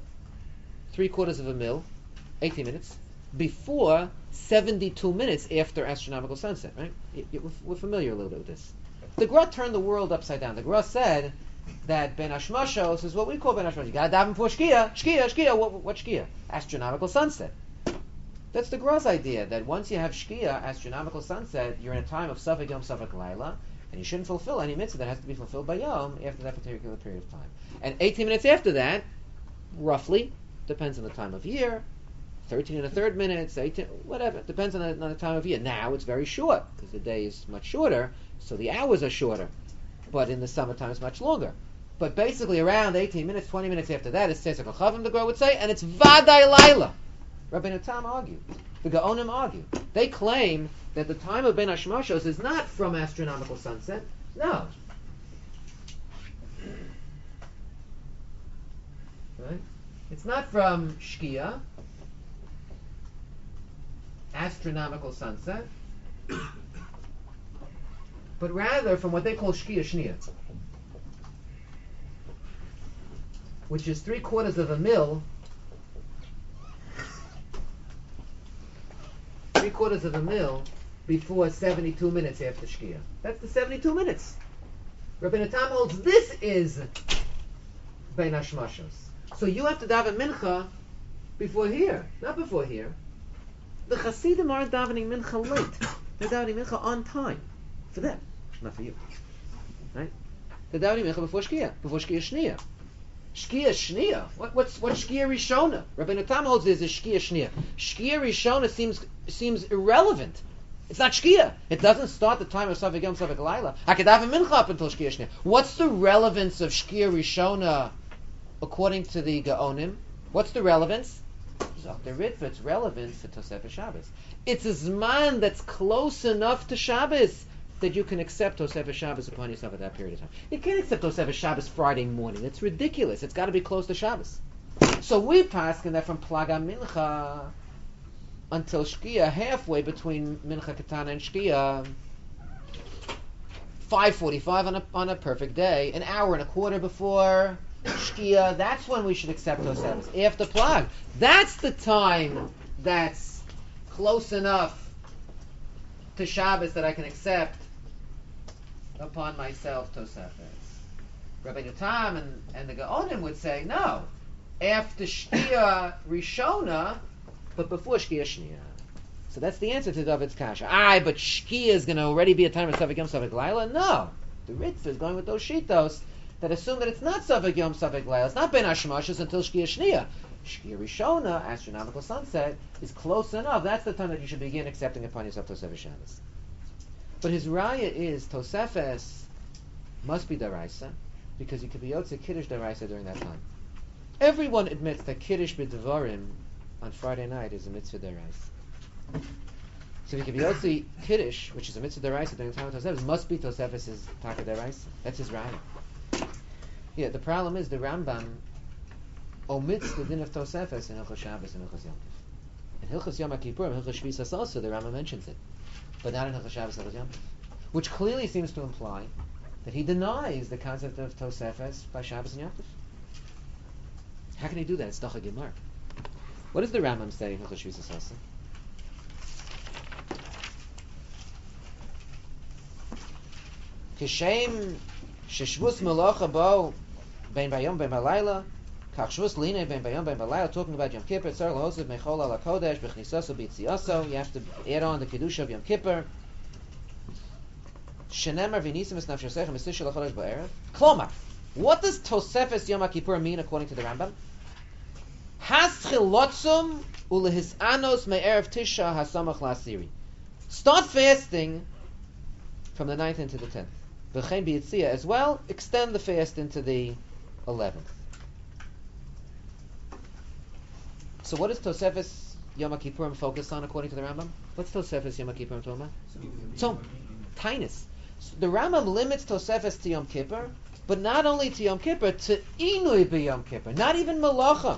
3/4 of a mil, 18 minutes, before 72 minutes after astronomical sunset. Right? We're familiar a little bit with this. The Gra turned the world upside down. The Gra said that Ben Hashmashos is what we call Ben Hashmashos. You gotta daven before Shkia. Shkia. What Shkia? Astronomical sunset. That's the Gra's idea, that once you have Shkia, astronomical sunset, you're in a time of Safek Yom, Safek Laila, and you shouldn't fulfill any mitzvah that has to be fulfilled by Yom after that particular period of time. And 18 minutes after that, roughly, depends on the time of year, 13 1/3 minutes, 18, whatever, depends on the time of year. Now it's very short, because the day is much shorter, so the hours are shorter. But in the summertime it's much longer. But basically around 18 minutes, 20 minutes after that, it's Tzesek HaChavim, the Gra would say, and it's Vaday Laila. Rabbeinu Tam argued. The Gaonim argue. They claim that the time of Ben Hashmashos is not from astronomical sunset. No. Right? It's not from Shkia, astronomical sunset, but rather from what they call Shkia Shnia, which is 3/4 of a mil, 3/4 of a mil before 72 minutes after Shkia. That's the 72 minutes. Rabbeinu Tam holds this is Ben Hashmashos. So you have to daven mincha before here, not before here. The Hasidim aren't davening mincha late. They're davening mincha on time. For them, not for you. Right? They're davening mincha before Shkia Shnia. Shkia Shnia. What's Shkia Rishona? Rabbeinu Tam holds this is Shkia Shnia. Shkia Rishona seems irrelevant. It's not Shkia. It doesn't start the time of Safek Yom, Safek Laila. I could have a mincha up until Shkia Shnia. What's the relevance of Shkia Rishona according to the Gaonim? What's the relevance? The Ritva, it's relevant for Tosefes Shabbos. It's a Zman that's close enough to Shabbos that you can accept Tosefes Shabbos upon yourself at that period of time. You can't accept Tosefes Shabbos Friday morning. It's ridiculous. It's got to be close to Shabbos. So we paskin that from Plaga Mincha until Shkia, halfway between Mincha Katana and Shkia, 5:45 on a perfect day, an hour and a quarter before Shkia, that's when we should accept Tosefes. After Plag, that's the time that's close enough to Shabbos that I can accept upon myself Tosefes. Rabbi Yotam and the Gaonim would say, no, after Shkia Rishona, but before Shkia Shnia. So that's the answer to David's kasha. But Shkia is going to already be a time of Safek Yom Safek Laila? No. The Ritz is going with those shitos that assume that it's not Safek Yom Safek Laila. It's not Ben Hashmashas until Shkia Shnia. Shkia Rishona, astronomical sunset, is close enough. That's the time that you should begin accepting upon yourself Tosefes Shabbos. But his raya is Tosefes must be Daraisa, because you could be Yotze Kiddush Daraisa during that time. Everyone admits that Kiddush B'Devarim on Friday night is a mitzvah Daraisa. So if you could be Yotze Kiddush, which is a mitzvah Daraisa during the time of Tosefes, must be Tosefes' Taka Daraisa. That's his raya. Yeah, the problem is the Rambam omits the din of Tosefes in Hilchos Shabbos and Hilchos Yom Tov. In Hilchos Yom Kippur and Hilchos Shvisas also, the Rambam mentions it, but not in Hilchos Shabbos and Hilchos Yom Tov, which clearly seems to imply that he denies the concept of Tosefes by Shabbos and Yom Tov. How can he do that? It's Docha Gemar. What does the Rambam say in Hilchos Shvisas also? Kishem sheshvus melacha bo ben bayom ben balayla kach shvus line ben bayom ben balayla, talking about Yom Kippur, tzar lahosiv mechol ala kodesh b'chnisaso b'yitziaso. You have to add on the kedusha of Yom Kippur. Shenemar v'nisim es nafshosechem esishel lachodesh ba'erev. Klomar, what does Tosefes Yom Kippur mean according to the Rambam? Has chilotzum ulehis anos me'erev tisha hasamach la'asiri. Start fasting from the 9th into the 10th. V'chein b'yitzia as well, extend the fast into the 11th. So what does Tosefes Yom Kippurim focus on according to the Rambam? What's Tosefes Yom Kippurim talking about? So, tinus. So the Rambam limits Tosefes to Yom Kippur, but not only to Yom Kippur, to Inui b'Yom Kippur, not even Malacha.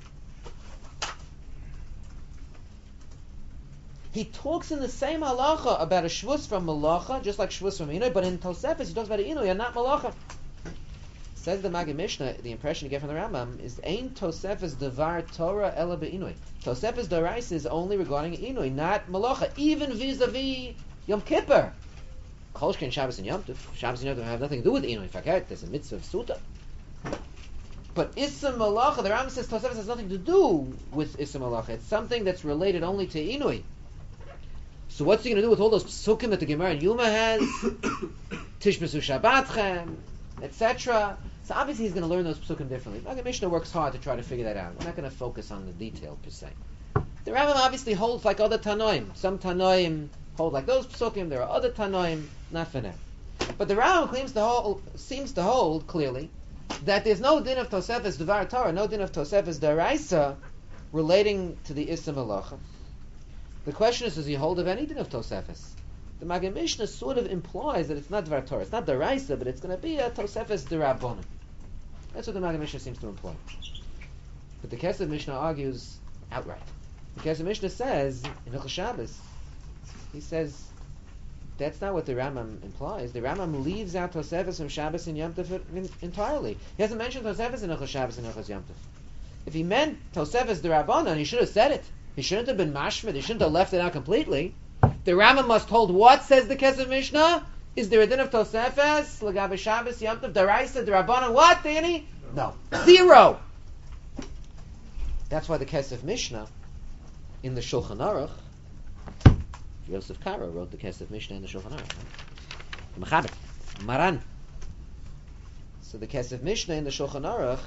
He talks in the same halacha about a shvus from Malacha, just like shvus from Inui, but in Tosefes he talks about Inui and not Malacha. Says the Maggid Mishnah, the impression you get from the Rambam is Ein Tosefes Devar Torah Ela Be'inui. Tosefes Daraisa is only regarding Inui, not Malacha, even vis-a-vis Yom Kippur. Kol Shkein Shabbos and Yom Tov. Shabbos and Yom Tov have nothing to do with Inui. Fakert, there's a mitzvah of Suta. But Issa Malacha, the Rambam says Tosefes has nothing to do with Issa Malacha. It's something that's related only to Inui. So what's he going to do with all those psukim that the Gemara in Yuma has? Tishbesu Shabbatchem, etc. So obviously he's going to learn those psukim differently. Maggid Mishnah works hard to try to figure that out. We're not going to focus on the detail per se. The Rambam obviously holds like other Tanoim. Some Tanoim hold like those psukim. There are other Tanoim, not for now. But the Rambam seems to hold clearly that there's no din of Tosefes Devar Torah, no din of Tosefes Daraisa relating to the Issa Malacha. The question is, does he hold of any din of Tosefes? The Maggid Mishnah sort of implies that it's not Dvar Torah, it's not Daraisa, but it's going to be a Tosefes D'Rabbanan. That's what the Maggid Mishnah seems to imply. But the Kesef Mishnah argues outright. The Kesef Mishnah says, in Hilchos Shabbos, he says, that's not what the Rambam implies. The Rambam leaves out Tosefes from Shabbos and Yom Tov entirely. He hasn't mentioned Tosefes in Hilchos Shabbos and Hilchos Yom Tov. If he meant Tosefes D'Rabbanan, he should have said it. He shouldn't have been mashmid. He shouldn't have left it out completely. The Rambam must hold what, says the Kesef Mishnah? Is there a din of Tosefes, L'gabe Shabbos, Yom Tov, Daraisa, D'Rabbanan, what, Danny? No. Zero! That's why the Kesef Mishnah, in the Shulchan Aruch, Yosef Karo wrote the Kesef Mishnah in the Shulchan Aruch. The Mechaber, Maran. So the Kesef Mishnah in the Shulchan Aruch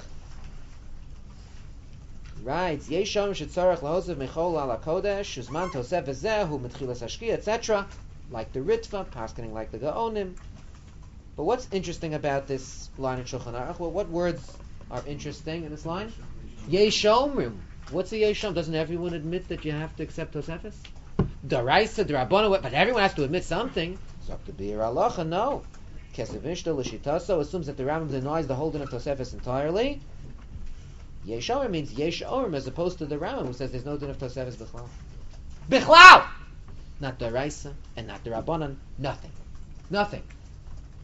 writes, Yeshom shetzarach lahosiv mechol ala kodesh, uzman tosef v'zeh, hu metchilas hashki, etc., like the Ritva, paskening like the Gaonim. But what's interesting about this line in Shulchan Aruch? Well, what words are interesting in this line? Yeshomrim. What's a Yeshom? Doesn't everyone admit that you have to accept Tosefes? Daraisa, D'Rabbanan, but everyone has to admit something. So to be Halacha, no. Kesef Mishnah l'shitaso assumes that the Rambam denies the whole din of Tosefes entirely. Yeshomrim means Yeshomrim as opposed to the Rambam who says there's no din of Tosefes Bichlal. Bichlal! Not Daraisa and not D'Rabbanan. Nothing. Nothing.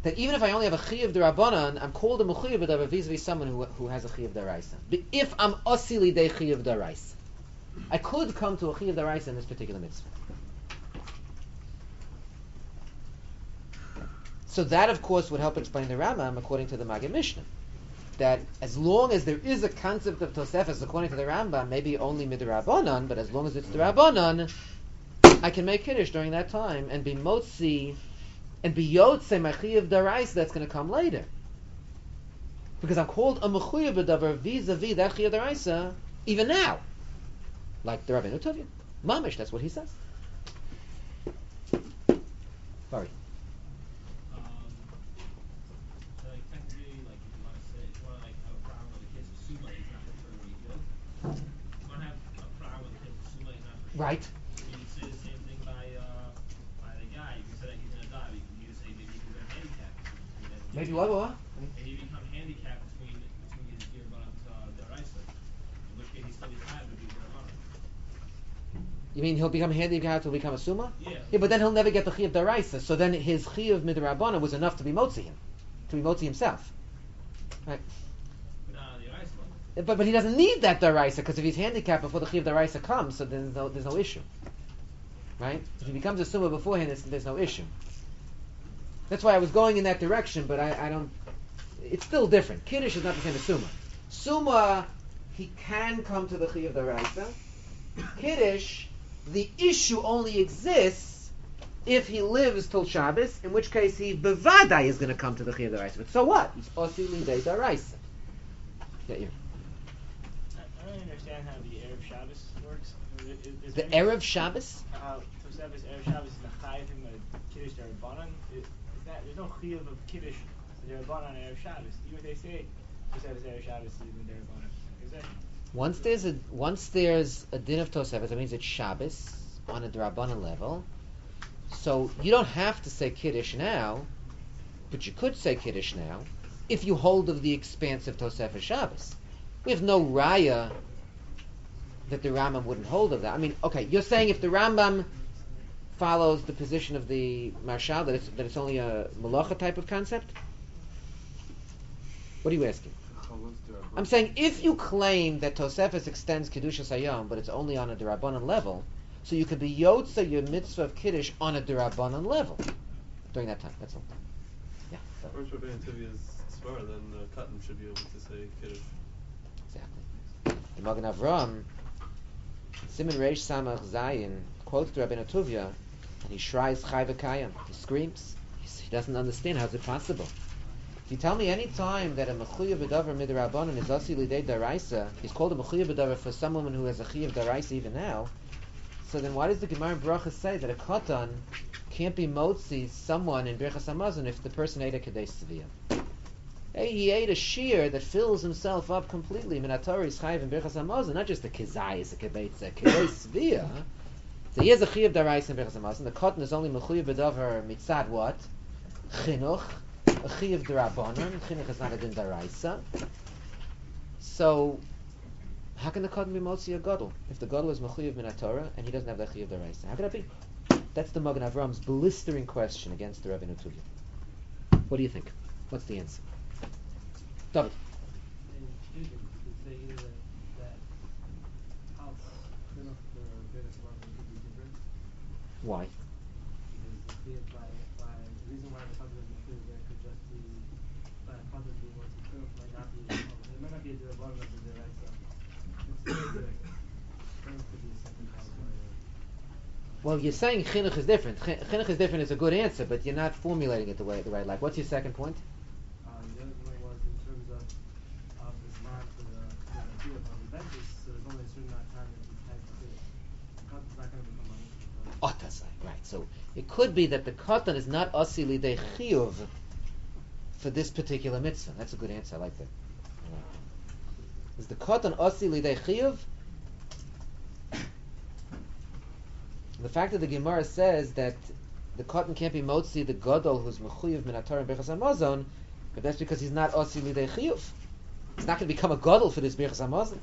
that even if I only have a chiyuv derabanan, I'm called a mechuyev b'davar vis-a-vis someone who has a chiyuv deraisa. But if I'm osili de chiyuv deraisa, I could come to a chiyuv deraisa in this particular mitzvah. So that, of course, would help explain the Rambam according to the Maggid Mishnah. That as long as there is a concept of Tosefes according to the Rambam, maybe only midrabanan, but as long as it's derabanan, I can make kiddush during that time and be motzi and be yotze my chiyuv deraisa that's going to come later, because I'm called a mechuyev b'davar vis-a-vis that chiyuv deraisa even now, like the Rabbeinu Tovia, mamish. That's what he says. Sorry. So like technically, like if you want to say, if you want to like have a problem with the kids of Suma, he's not for sure what he did. You want to have a problem with the kids of Suma, he's not for sure. Right. You can say the same thing by the guy. You can say that he's gonna die. You can say maybe he's gonna handicap. Maybe what? And he become handicapped between his dear Baram's deraisa. In which case he still be tied with his Baram. You mean he'll become handicapped, he'll become a suma? Yeah. Yeah, but then he'll never get the chiyuv deraisa. So then his chiyuv midrabana was enough to be motzi him, to be motzi himself. Right. But he doesn't need that deraisa, because if he's handicapped before the chiyuv deraisa comes, so then there's no issue. Right? If he becomes a suma beforehand, there's no issue. That's why I was going in that direction, but I don't. It's still different. Kiddush is not the same as suma. Suma, he can come to the chiyuv deraisa. Kiddush, the issue only exists if he lives till Shabbos, in which case he bevadai is going to come to the chiyuv deraisa. But so what? He's osi lidei deraisa. Get you. I don't understand how the Erev Shabbos works. The Erev Shabbos? How Tosefes Erev Shabbos is mechayev him a kiddush derabanan. There's no chiyuv of kiddush derabanan Erev Shabbos. Even if they say Tosefes Erev Shabbos is even derabanan. Is that? Once there's a din of Tosefes, that means it's Shabbos on a derabanan level. So you don't have to say Kiddush now, but you could say Kiddush now if you hold of the expansive Tosefes Shabbos. We have no raya that the Rambam wouldn't hold of that. I mean, okay, you're saying if the Rambam follows the position of the Marshal that it's only a Malacha type of concept? What are you asking? I'm saying if you claim that Tosefes extends Kedushas Hayom, but it's only on a Derabanan level, so you could be Yotza your mitzvah of Kiddush on a Derabanan level during that time. That's all. Yeah. First Rabbeinu Tuvia's svar, then the cotton should be able to say Kiddush. Exactly. The Magen Avram, Siman Reish Samach Zayin, quotes the Rabbeinu Tuvia, and he shries Chai V'Kayim. He screams. He doesn't understand. How is it possible? If you tell me any time that a mechuyev b'davar midrabanan is asi lidei daraisa, he's called a mechuyev b'davar for some woman who has a chiyuv daraisa even now, so then why does the Gemara in Brachas say that a katan can't be motzi someone in Birchas Hamazon if the person ate a kadesh tzviyah? Hey, he ate a shear that fills himself up completely. Minatori is chayiv in Birchas Hamazon, not just a kezayis, a kadesh tzviyah. So he has a chiyuv daraisa in Birchas Hamazon. The katan is only mechuyev b'davar mitzad what? Chinuch. A chiyuv d'rabanan, chinuch is not a din daraisa. So, how can the katan be motzi a gadol if the gadol is mechuyev min haTorah and he doesn't have that chiyuv daraisa? How can that be? That's the Magen Avram's blistering question against the Rabbeinu Tuvia. What do you think? What's the answer? David. In Judah, you could say either that house chinuch or Birchas Hamazon could be different. Why? Because the chiyuv by the reason why the katan is mechuyev there could just be by a katan being what's chinuch might not be. It might not be a derabanan of the deraisa. It's still there. Chinuch could be a second part of Well, you're saying chinuch is different. Chinuch is different is a good answer, but you're not formulating it the way I like. What's your second point? The other point was in terms of the zman for the chiyuv of the benches, so there's only a certain amount of time that you can do it. The katan's not going to become on Otasai, right. So it could be that the katan is not asi lidei chiyuv for this particular mitzvah. That's a good answer. I like that. Is the katan asi lidei chiyuv? The fact that the Gemara says that the katan can't be motzi the gadol who's mechuyev min haTorah and Birchas Hamazon, but that's because he's not asi lidei chiyuv. He's not going to become a gadol for this Birchas Hamazon.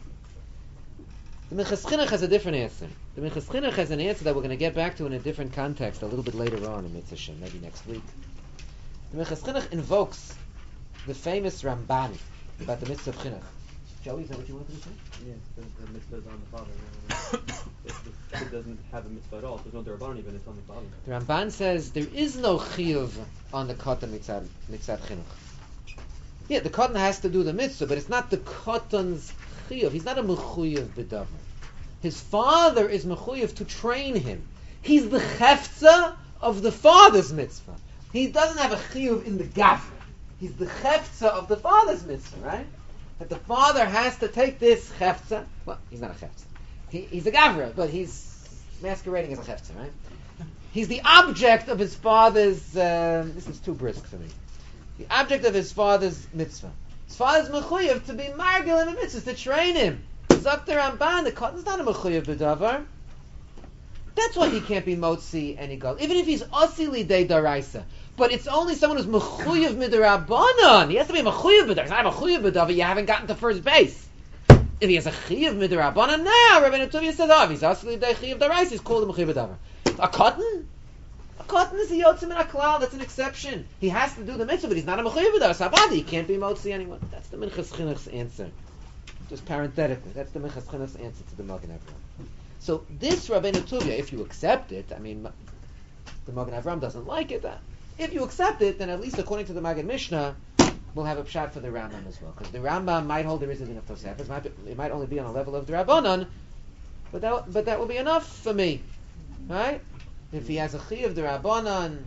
The Minchas Chinuch has a different answer. The Minchas Chinuch has an answer that we're going to get back to in a different context a little bit later on in Mitzvah Shem, maybe next week. The Minchas Chinuch invokes the famous Ramban about the mitzvah of Chinuch. Joey, is that what you wanted to say? Yeah, the mitzvah is on the father. If the kid doesn't have a mitzvah at all, there's no derabbanan even, it's on the father. The Ramban says there is no chiyuv on the katan mitzad chinuch. Yeah, the katan has to do the mitzvah, but it's not the katan's chiyuv. He's not a mechuyev b'davar. His father is mechuyev to train him. He's the hefza of the father's mitzvah. He doesn't have a chiyuv in the gavra. He's the hefza of the father's mitzvah, right? That the father has to take this hefza. Well, he's not a hefza. He's a gavra, but he's masquerading as a hefza, right? He's the object of his father's. This is too brisk for me. The object of his father's mitzvah. His father's mechuyev to be margil in the mitzvah, to train him. Zok the Ramban, the katan's not a mechuyev b'davar. That's why he can't be motzi any gal, even if he's osili de daraisa. But it's only someone who's mechuyev midrabanan. He has to be mechuyev b'davar. He's not a mechuyev b'davar. You haven't gotten to first base. If he has a chiyav midrabanan now, Rabbi Tuvia says, "Oh, if he's osili de chiyav daraisa, he's called a mechuyev b'davar." A katan is a yotzim and a klal. That's an exception. He has to do the mitzvah, but he's not a mechuyev b'davar. Sabadi, he can't be motzi anyone. That's the Minchas Chinuch's answer. Just parenthetically, that's the Minchas Chinuch's answer to the Magen Avraham. So this Rabbeinu Tuvia, if you accept it, I mean, the Magen Avraham doesn't like it. If you accept it, then at least according to the Magen Mishnah, we'll have a pshat for the Rambam as well, because the Rambam might hold there is a din of Tosefes. It might only be on a level of the Rabbanon, but that will be enough for me, right? If he has a chi of the Rabbanon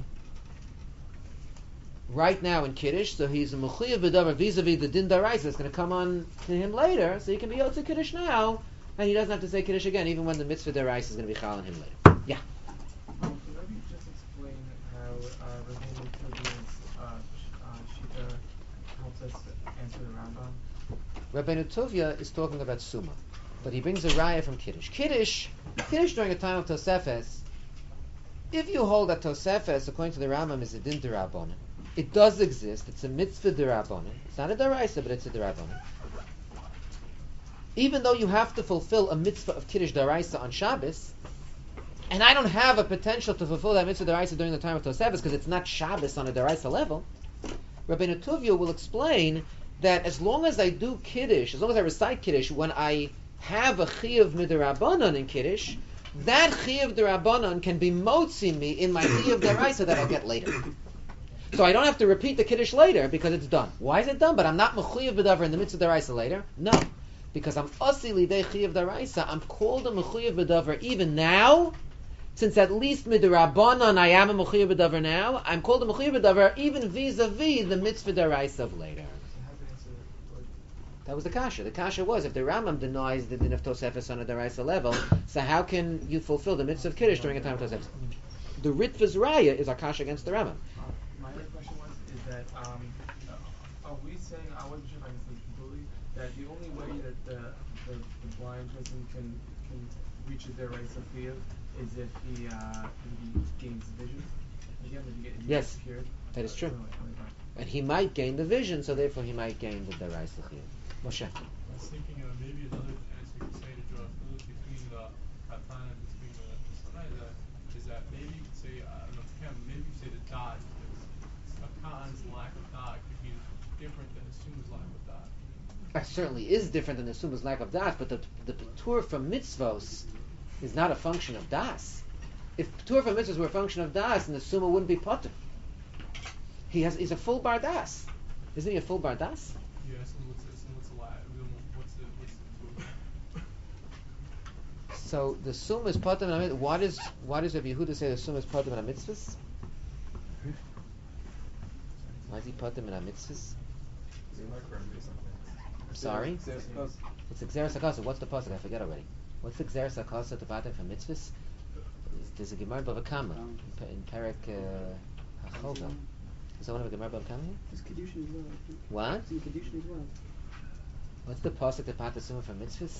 right now in Kiddush, so he's a mechuyev b'davar vis-a-vis the din daraisa that's going to come on to him later, so he can be yotze Kiddush now, and he doesn't have to say Kiddush again, even when the mitzvah daraisa is going to be chal on him later. Yeah. So maybe just explain how Rabbeinu Tuvia's shita helps us answer the Rambam. Rabbeinu Tuvia is talking about Suma, but he brings a raya from Kiddush. Kiddush during the time of Tosefes, if you hold that Tosefes, according to the Rambam, is a din d'Rabbanan, it does exist. It's a mitzvah d'Rabbanan. It's not a daraisa, but it's a d'Rabbanan. Even though you have to fulfill a mitzvah of Kiddush daraisa on Shabbos, and I don't have a potential to fulfill that mitzvah daraisa during the time of Tosefes because it's not Shabbos on a daraisa level, Rabbeinu Tuvia will explain that as long as I do Kiddush, as long as I recite Kiddush, when I have a chiyuv midrabanan in Kiddush, that chiyuv d'Rabbanan can be motzi me in my chiyuv daraisa that I'll get later. So I don't have to repeat the Kiddush later because it's done. Why is it done? But I'm not mechuyev b'davar in the mitzvah daraisa later. No, because I'm osili de chiyuv daraisa. I'm called a mechuyev b'davar even now, since at least midrabanan I am a mechuyev b'davar now. I'm called a mechuyev b'davar even vis-a-vis the mitzvah daraisa of later. That was the kasha. The kasha was, if the Rambam denies the din of Tosefes on a daraisa level, so how can you fulfill the mitzvah of Kiddush during a time of Tosefes? The Ritva's raya is our kasha against the Rambam. My other question is that are we saying, I wasn't sure if I understood completely, that the only way that the blind person can reach their rights of chiyuv is if he gains vision? Again, if he yes, appeared, that is true. And he might gain the vision, so therefore he might gain the daraisa chiyuv. Moshe. I was thinking maybe another answer you could say to draw a fluid between the katan and between the sanai is that maybe you could say, I don't know if you can, maybe you could say the dot, because a katan's lack of dot could be different than a suma's lack of dot. That certainly is different than the suma's lack of das, but the patur from mitzvos is not a function of das. If patur from mitzvos were a function of das, then the suma wouldn't be patur. He's a full bar das. Isn't he a full bar das? Yes, and what's the So the summa is patur min ha-mitzvahs. Why does Rabbi Yehuda say the summa is patur min ha-mitzvahs? Why is he patur min ha-mitzvahs? Sorry? It's Xeris HaKasa. What's the pasuk? I forget already. What's the Xeris HaKasa to patur for mitzvahs? There's a Gemara Bava Kama in Perek HaChovel. Is that one of the Gemara Bava Kama here? There's Kedushin as well. What? It's in Kedushin as well. What's the pasuk to patur summa for mitzvahs?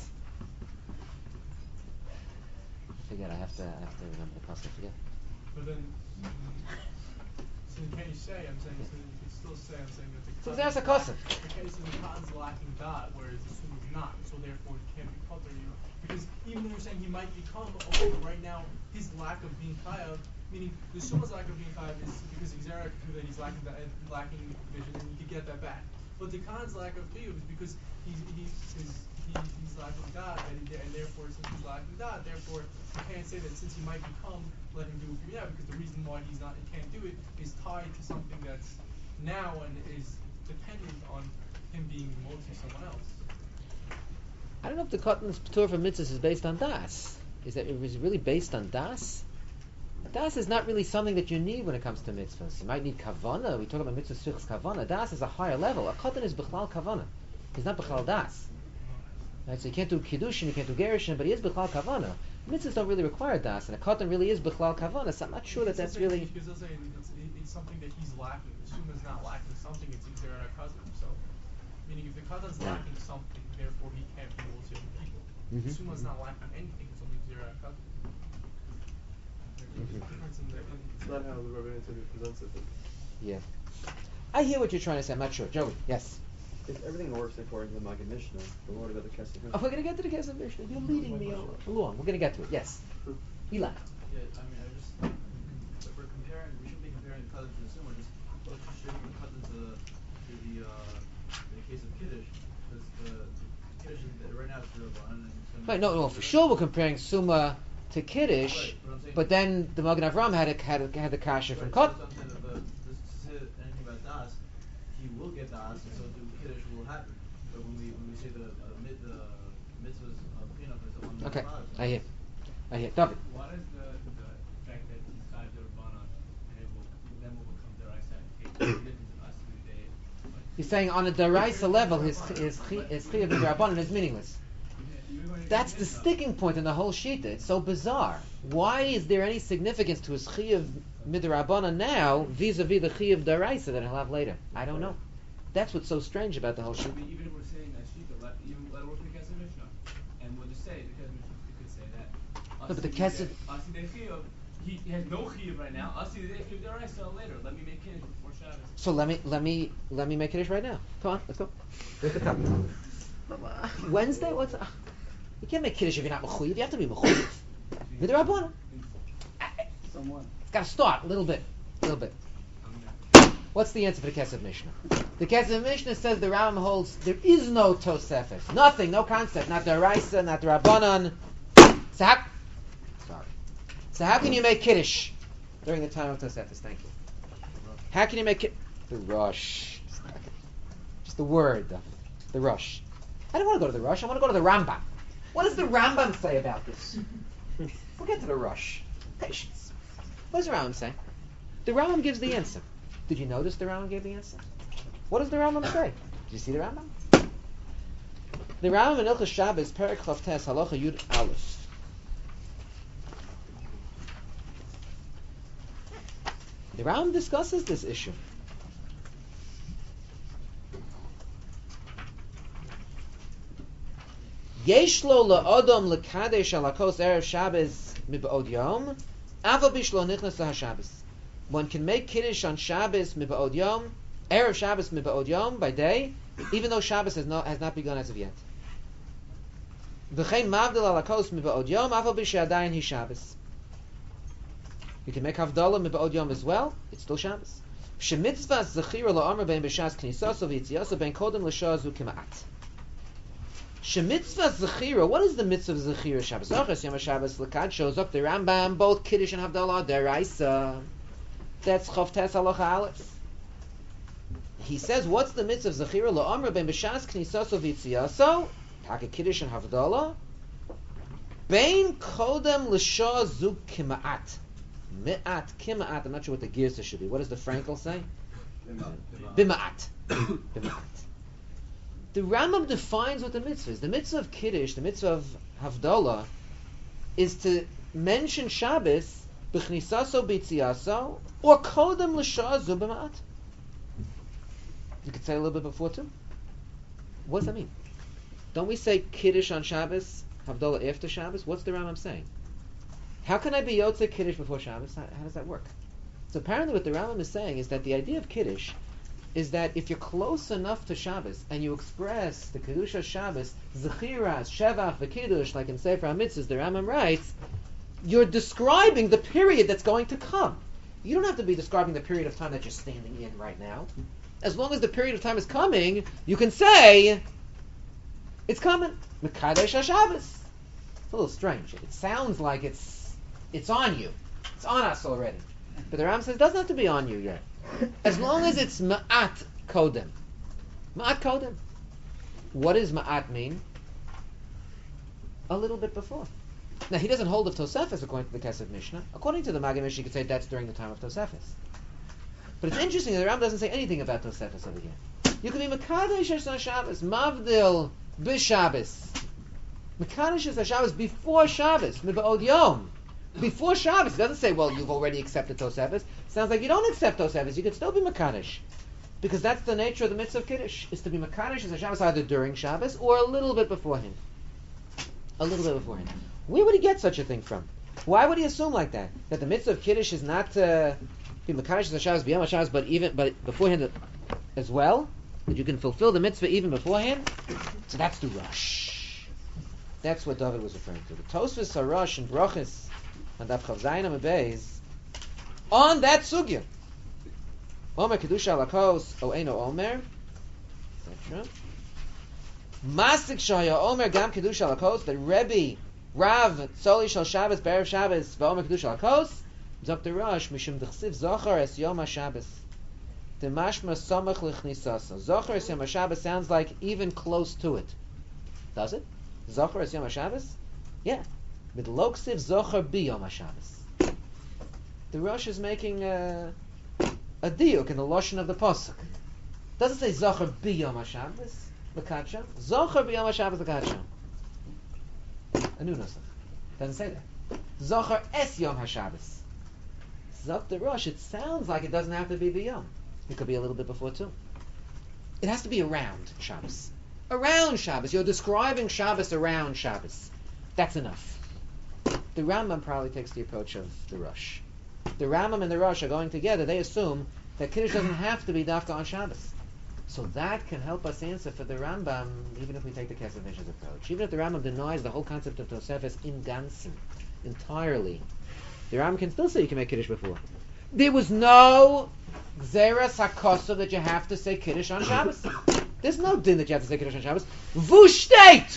I forget. I have to remember the pasuk. I forget. But then, so can you say? I'm saying so you could still say. I'm saying that the So there's a kasef. Okay, so the katan's lacking dot, whereas the suma's not, so therefore it can't be patur. Because even though you're saying he might become, okay, but right now his lack of being chayav Meaning, the Suma's lack of being chayiv is because Xera that he's lacking vision, and he could get that back. But the Khan's lack of chiyuv is because he's lacking dot, and therefore since he's lacking dot, therefore you can't say that since he might become, let him do it for you now, because the reason why he can't do it is tied to something that's now and is dependent on him being mostly someone else. I don't know if the Katan P'tur for mitzvahs is based on das. Is it really based on das? Das is not really something that you need when it comes to mitzvahs. You might need kavana. We talk about mitzvahs shvichas kavana. Das is a higher level. A Katan is b'chlal kavana. He's not b'chlal das. Right? So you can't do kiddushin, you can't do gerushin, but he is b'chlal kavana. Mitzvahs don't really require das, and a Katan really is b'chlal kavana. So I'm not sure that's really. Because they'll say it's something that he's lacking. The Suma's not lacking something. It's either a cousin. So, meaning if the Katan's lacking something, therefore he can't be able to other people. Mm-hmm. The Suma's not lacking anything. It's only zera cousin. It's not how the Rabbi Anthony presents it. Yeah. I hear what you're trying to say. I'm not sure. Joey, yes. If everything works according to the Maggid Mishnah, then what about the Kesef Mishnah? Oh, we're going to get to the Kesef Mishnah. You're leading me along. We're going to get to it. Yes. Eli. Yeah, I mean, if we're comparing, we shouldn't be comparing the cousin to the Suma. Let's just show the cousin to the case of Kiddush, because the Kiddush is right now it's the Rabban. Right. No. For sure, we're comparing Suma to Kiddush, right, but then the Magen Avram had the kasha from Kot. So anything about das, he will get das, and so the Kiddush will happen. But when we say the mitzvahs of cleanup is on the Okay. product, I hear. David. What is the fact that he's tied to Rabbanan and then will become deraisa? He's saying on a deraisa level, his chiyuv b'drabanan is meaningless. That's the sticking point in the whole shita. It's so bizarre. Why is there any significance to his chiyuv midrabanan now vis-a-vis the chiyuv deraisa that he'll have later? I don't know. That's what's so strange about the whole shita. Even if we're saying that shita, let it work for the Kesef Mishnah, and we'll just say the Kesef Mishnah. You could say that. No, but the Kesef. He has no chiyuv right now. Asi the chiyuv deraisa later. Let me make kiddush before Shabbos. So let me make kiddush right now. Come on, let's go. Where's the cup? Wednesday? What's? You can't make kiddush if you're not mechuyev. You have to be mechuyev. Midrabanan. Someone. Got to start a little bit. What's the answer for the Kesef Mishnah? The Kesef Mishnah says the Rambam holds there is no Tosefes. Nothing, no concept. Not the Raisa, not the Rabbanan. So how can you make Kiddush during the time of Tosefes? Thank you. How can you make it? The Rosh. Just the word. The Rosh. I don't want to go to the Rosh. I want to go to the Rambam. What does the Rambam say about this? We'll get to the Rosh. Patience. What does the Rambam say? The Rambam gives the answer. Did you notice the Rambam gave the answer? What does the Rambam say? Did you see the Rambam? The Rambam in Ilchos Shabbos, Perek Chav Tes, Halacha Yud Aleph. The Rambam discusses this issue. Yesh lo la'odom lekadesh alakos erev Shabbos miba'od yom, ava bishlo nichnas laHaShabbos. One can make Kiddush on Shabbos miba'od yom, erev Shabbos miba'od yom, by day, even though Shabbos has not begun as of yet. V'chein mavdil alakos miba'od yom, ava b'she'adayin hi Shabbos. You can make Havdalah miba'od yom as well, it's still Shabbos. Shemitzvah zechira la'omer bein b'shas knisaso v'yitziaso bein kodem l'shazu k'ma'at. Shemitzvah zechira, what is the mitzvah of zechira? Shabbos Ochos, Yom HaShabbos L'kad, shows up the Rambam, both Kiddush and Havdalah, deraisa. That's Chav Tes Halacha Aleph. He says, what's the mitzvah of zechira? La'omer bein b'shas knisaso v'yitziaso, taka Kiddush and Havdalah, bein kodem l'shazu k'ma'at. Mi'at, kima'at, I'm not sure what the girsa should be. What does the Frankel say? Bima'at. Bima'at. The Rambam defines what the mitzvah is. The mitzvah of Kiddush, the mitzvah of Havdalah, is to mention Shabbos, b'chnisaso b'tziaso, or kodem l'shazu b'ma'at. You could say a little bit before too. What does that mean? Don't we say Kiddush on Shabbos, Havdalah after Shabbos? What's the Rambam saying? How can I be Yotze Kiddush before Shabbos? How does that work? So apparently what the Rambam is saying is that the idea of Kiddush is that if you're close enough to Shabbos and you express the Kedusha Shabbos, Zechiras, Shevach, V'Kiddush, like in Sefer HaMitzvahs, the Rambam writes, you're describing the period that's going to come. You don't have to be describing the period of time that you're standing in right now. As long as the period of time is coming, you can say, it's coming. Mekadesh HaShabbos. It's a little strange. It sounds like it's on you. It's on us already. But the Ram says it doesn't have to be on you yet. As long as it's Ma'at Kodem. Ma'at Kodem. What does Ma'at mean? A little bit before. Now, he doesn't hold of Tosefes according to the Kesef Mishnah. According to the Maggid Mishnah, you could say that's during the time of Tosefes. But it's interesting that the Ram doesn't say anything about Tosefes over here. You can be Mekadesh Shabbos, Mavdil B'Shabbos. Mekadesh Shabbos before Shabbos, Miba'od Yom. Before Shabbos. It doesn't say, well, you've already accepted Tosefes. Sounds like you don't accept Tosefes. You could still be Mekadesh. Because that's the nature of the mitzvah of Kiddush, is to be Mekadesh as a Shabbos either during Shabbos or a little bit beforehand. A little bit beforehand. Where would he get such a thing from? Why would he assume like that? That the mitzvah of Kiddush is not to be Mekadesh as a Shabbos, B'yom HaShabbos, but beforehand as well? That you can fulfill the mitzvah even beforehand? So that's the rush. That's what David was referring to. The Tosfos HaRosh and Brochus and Daf Chav Zayin Amud Beis on that sugya. Omer Kedusha Lakos O Eino Omer, etc. Masik Shaya Omer Gam Kedusha Lakos, the Rebbe Rav Tzoli Shal Shabbos Be'erev Shabbos V'Omer Kedusha Lakos Dr. Rosh Mishum D'chsiv Zochar Es Yom HaShabbos Demashma Samach L'chnisasa. Zochar Es Yom HaShabbos sounds like even close to it. Does it? Zochar Es Yom HaShabbos? Yeah. With Loksiv Zochar Bi Yom HaShabbos. The Rosh is making a diuk in the lashon of the pasuk. Doesn't say Zochar Bi Yom HaShabbos L'Kadsham. Zochar Bi Yom HaShabbos L'Kadsham. A new nusach. Doesn't say that. Zochar Es Yom HaShabbos. Zok the Rosh, it sounds like it doesn't have to be B'Yom. It could be a little bit before too. It has to be around Shabbos. Around Shabbos. You're describing Shabbos around Shabbos. That's enough. The Rambam probably takes the approach of the Rosh. The Rambam and the Rosh are going together. They assume that Kiddush doesn't have to be Dafka on Shabbos. So that can help us answer for the Rambam, even if we take the Kesef Mishnah's approach. Even if the Rambam denies the whole concept of Tosefes in Gansen, entirely, the Rambam can still say you can make Kiddush before. There was no Gzeras HaKosov that you have to say Kiddush on Shabbos. There's no din that you have to say Kiddush on Shabbos. Vushtet!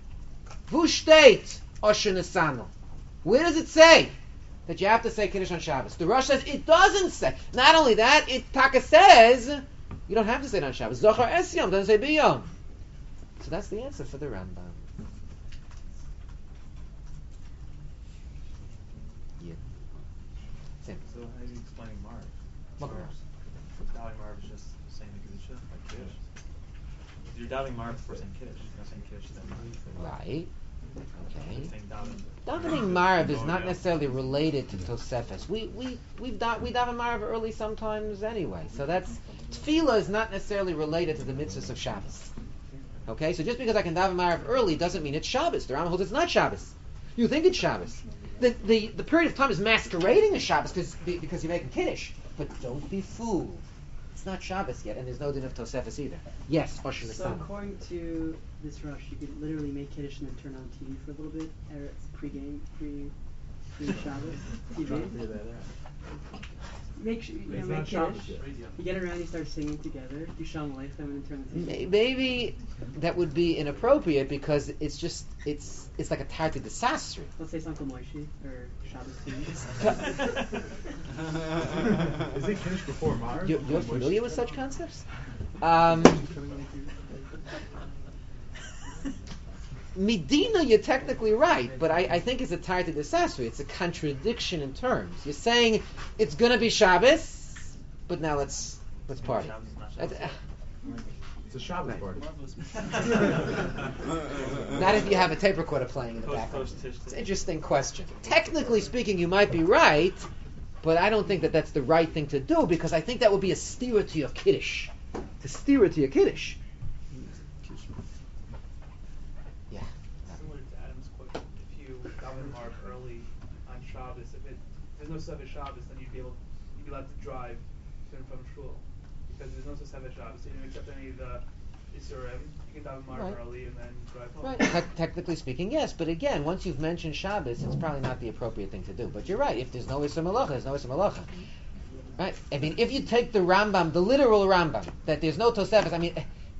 Vushtet! Osher Nesano. Where does it say that you have to say Kiddush on Shabbos? The Rosh says it doesn't say. Not only that, it Taka says you don't have to say it on Shabbos. Zochar Es Yom doesn't say B'Yom. So that's the answer for the Rambam. Yeah. Same. So how are you explaining Marv? What Marv? Doubting Marv is just saying the Kedusha, like Kiddush. If you're doubting Marv before saying Kiddush, you're not saying Kiddush then Marv. Right. Okay. You're saying doubting. Davening Marv is not necessarily related to Tosefes. We daven Marv early sometimes anyway. So that's Tefillah is not necessarily related to the mitzvahs of Shabbos. Okay, so just because I can daven Marv early doesn't mean it's Shabbos. The Rambam holds it's not Shabbos. You think it's Shabbos. The period of time is masquerading as Shabbos because you're making Kiddush. But don't be fooled. It's not Shabbos yet, and there's no din of Tosefes either. Yes, Osher So Nesano. according to this Rosh, you could literally make Kiddush and then turn on TV for a little bit. Pre-game, pre-Shabbos TV. Make sure you make Kiddush. You get around, you start singing together. You Shalom Aleichem and then turn the TV. Maybe that would be inappropriate because it's like a tarty disaster. Let's say it's Uncle Moishi or Shabbos TV. Is it Kiddush before Marv? You're familiar with such concepts? Medina, you're technically right, but I think it's a tarty disaster. It's a contradiction in terms. You're saying it's going to be Shabbos, but now let's party. It's a Shabbos party. Not if you have a tape recorder playing in the background. It's an interesting question. Technically speaking, you might be right, but I don't think that that's the right thing to do because I think that would be a steer to your Kiddush. To steer it to your Kiddush. Yeah. Similar to Adam's question, if you daven Marv early on Shabbos, if there's no Sefer Shabbos, then you'd be allowed to drive to and from shul because there's no Sefer Shabbos, so you don't accept any of the Isurim, you can daven Marv Right. early and then drive home. Right. Technically speaking, yes. But again, once you've mentioned Shabbos, it's probably not the appropriate thing to do. But you're right. If there's no Isser Malacha, there's no Isser Malacha. Right? I mean, if you take the Rambam, the literal Rambam, that there's no Tosefes, I mean...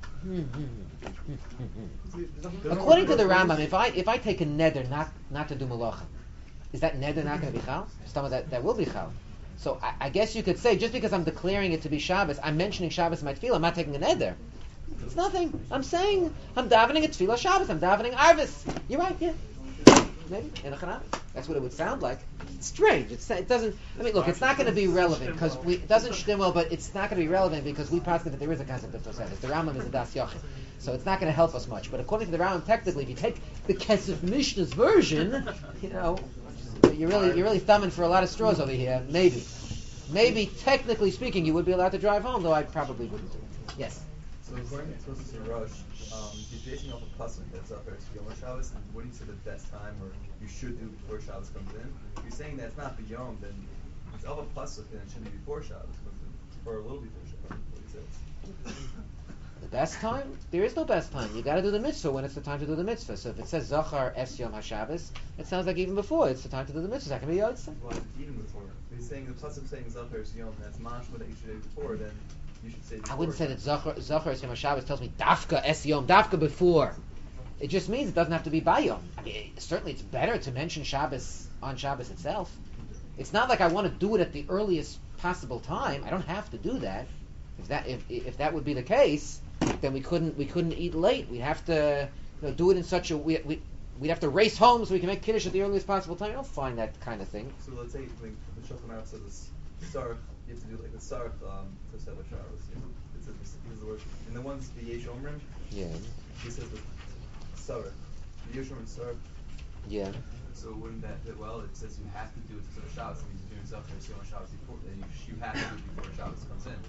According to the Rambam, if I take a neder not to do Malacha, is that neder not going to be Chal? Some of that will be Chal. So I guess you could say, just because I'm declaring it to be Shabbos, I'm mentioning Shabbos in my tefillah, I'm not taking a neder. It's nothing. I'm saying, I'm davening a tefillah Shabbos, I'm davening Arvis. You're right, yeah. Maybe, in a Chanami. That's what it would sound like. It's strange. It doesn't, I mean, look, it's not going to be relevant, because it doesn't shtim well, but it's not going to be relevant because we posted that there is a concept of Tosefes. The Rambam is a Das Yochid. So it's not going to help us much. But according to the Rambam, technically, if you take the Kesef Mishnah's version, you're really thumbing for a lot of straws over here. Maybe, technically speaking, you would be allowed to drive home, though I probably wouldn't do it. Yes? So according to Tosfos and Rosh, you're basing off a pasuk that's up there to Yom Shabbos, and what do you say the best time, or you should do before Shabbos comes in? If you're saying that it's not Yom, then it's of a pasuk, then it should be before Shabbos, or a little before Shabbos. What do you say? The best time? There is no best time. You got to do the mitzvah when it's the time to do the mitzvah. So if it says Zachar Es Yom HaShabbos, it sounds like even before it's the time to do the mitzvah. That can be Yotzei. Well, even before. If you're saying the pasuk saying Zachar Es Yom, that's mashma that you should do before, then you should say before. I wouldn't say that Zachar Es Yom HaShabbos tells me Dafka Es Yom, Dafka before. It just means it doesn't have to be by Yom. I mean, certainly it's better to mention Shabbos on Shabbos itself. It's not like I want to do it at the earliest possible time. I don't have to do that. If that would be the case, then we couldn't eat late. We'd have to do it in such a we'd have to race home so we can make kiddush at the earliest possible time. I don't find that kind of thing. So let's say like the Shulchan Aruch says this sarf, you have to do like the sarf to set a Shabbos. It says this is the word. And the ones the Yesh Omrim, Yeah. he says the sarf. The Yesh Omrim sarf. Yeah. So wouldn't that fit well? It says you have to do it to set a Shabbos. It means you're doing Zachar Es Yom Shabbos before. Then you have to do it before Shabbos comes in.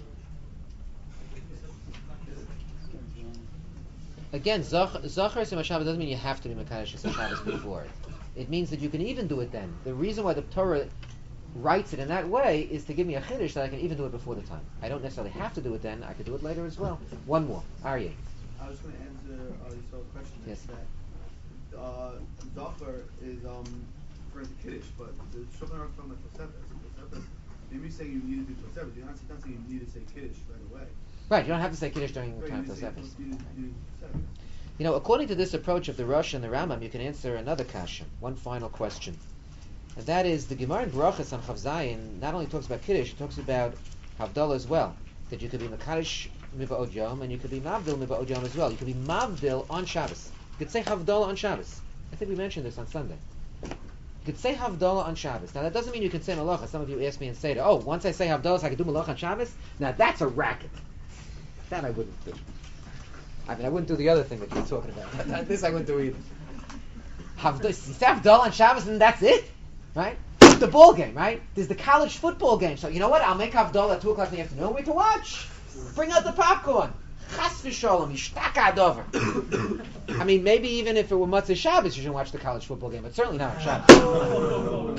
Again, Zachar Es Yom HaShabbos doesn't mean you have to be Mekadosh Es Shabbos before it. It means that you can even do it then. The reason why the Torah writes it in that way is to give me a chiddush that I can even do it before the time. I don't necessarily have to do it then. I could do it later as well. One more. Aryeh. I was going to answer your question. Yes. That Zachar is referring to Kiddush, but the Shulchan Aruch from the Tosefes. Maybe you're saying you need to do Tosefes. You're not saying you need to say Kiddush right away. Right, you don't have to say Kiddush during the time of Tosefes. According to this approach of the Rosh and the Rambam, you can answer another kasha, one final question. And that is, the Gemara in Berachos on Chav Zayin not only talks about Kiddush, it talks about Havdalah as well. That you could be Mekadosh Miba'od Yom, and you could be Mavdil Miba'od Yom as well. You could be Mavdil on Shabbos. You could say Havdalah on Shabbos. I think we mentioned this on Sunday. You could say Havdalah on Shabbos. Now that doesn't mean you can say Malacha. Some of you ask me and say, oh, once I say Havdalah, so I can do Malacha on Shabbos? Now that's a racket. That I wouldn't do. I mean, I wouldn't do the other thing that you're talking about. This I wouldn't do either. Havdalah on Shabbos and that's it? Right? The ball game, right? There's the college football game. So you know what? I'll make Havdalah at 2 o'clock in the afternoon. Wait to watch. Bring out the popcorn. Chas v'sholom, yishtaka adover. I mean, maybe even if it were Motzei Shabbos, you should watch the college football game, but certainly not on Shabbos.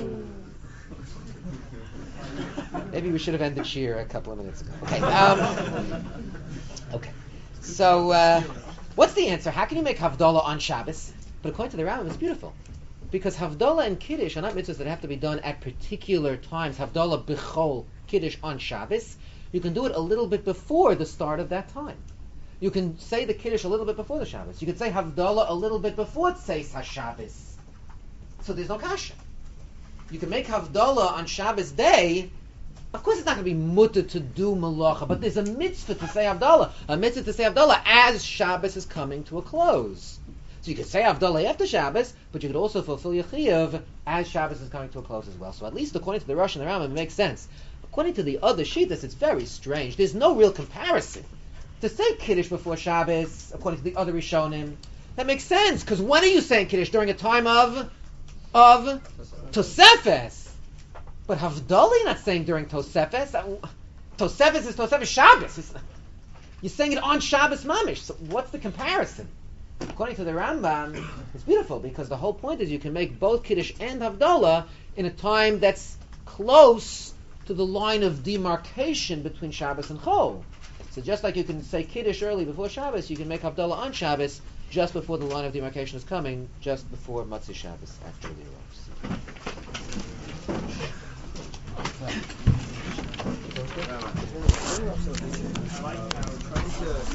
Maybe we should have ended Shir a couple of minutes ago. Okay. So, what's the answer? How can you make Havdalah on Shabbos? But according to the Rambam, it's beautiful. Because Havdalah and Kiddush are not mitzvahs that have to be done at particular times. Havdalah b'chol, Kiddush on Shabbos. You can do it a little bit before the start of that time. You can say the Kiddush a little bit before the Shabbos. You can say Havdalah a little bit before Tzeis HaShabbos. So there's no kasha. You can make Havdalah on Shabbos day. Of course it's not going to be mutter to do malacha, but there's a mitzvah to say Havdalah. A mitzvah to say Havdalah as Shabbos is coming to a close. So you could say Havdalah after Shabbos, but you could also fulfill your chiyuv as Shabbos is coming to a close as well. So at least according to the Rosh and the Rambam, it makes sense. According to the other Shittas, it's very strange. There's no real comparison. To say Kiddush before Shabbos, according to the other Rishonim, that makes sense, because when are you saying Kiddush? During a time of Tosefes. But Havdalah you're not saying during Tosefes. Tosefes is Tosefes Shabbos. You're saying it on Shabbos Mamish. So what's the comparison? According to the Rambam, it's beautiful, because the whole point is you can make both Kiddush and Havdalah in a time that's close to the line of demarcation between Shabbos and Chol. So just like you can say Kiddush early before Shabbos, you can make Havdalah on Shabbos just before the line of demarcation is coming, just before Matzah Shabbos after the arrives.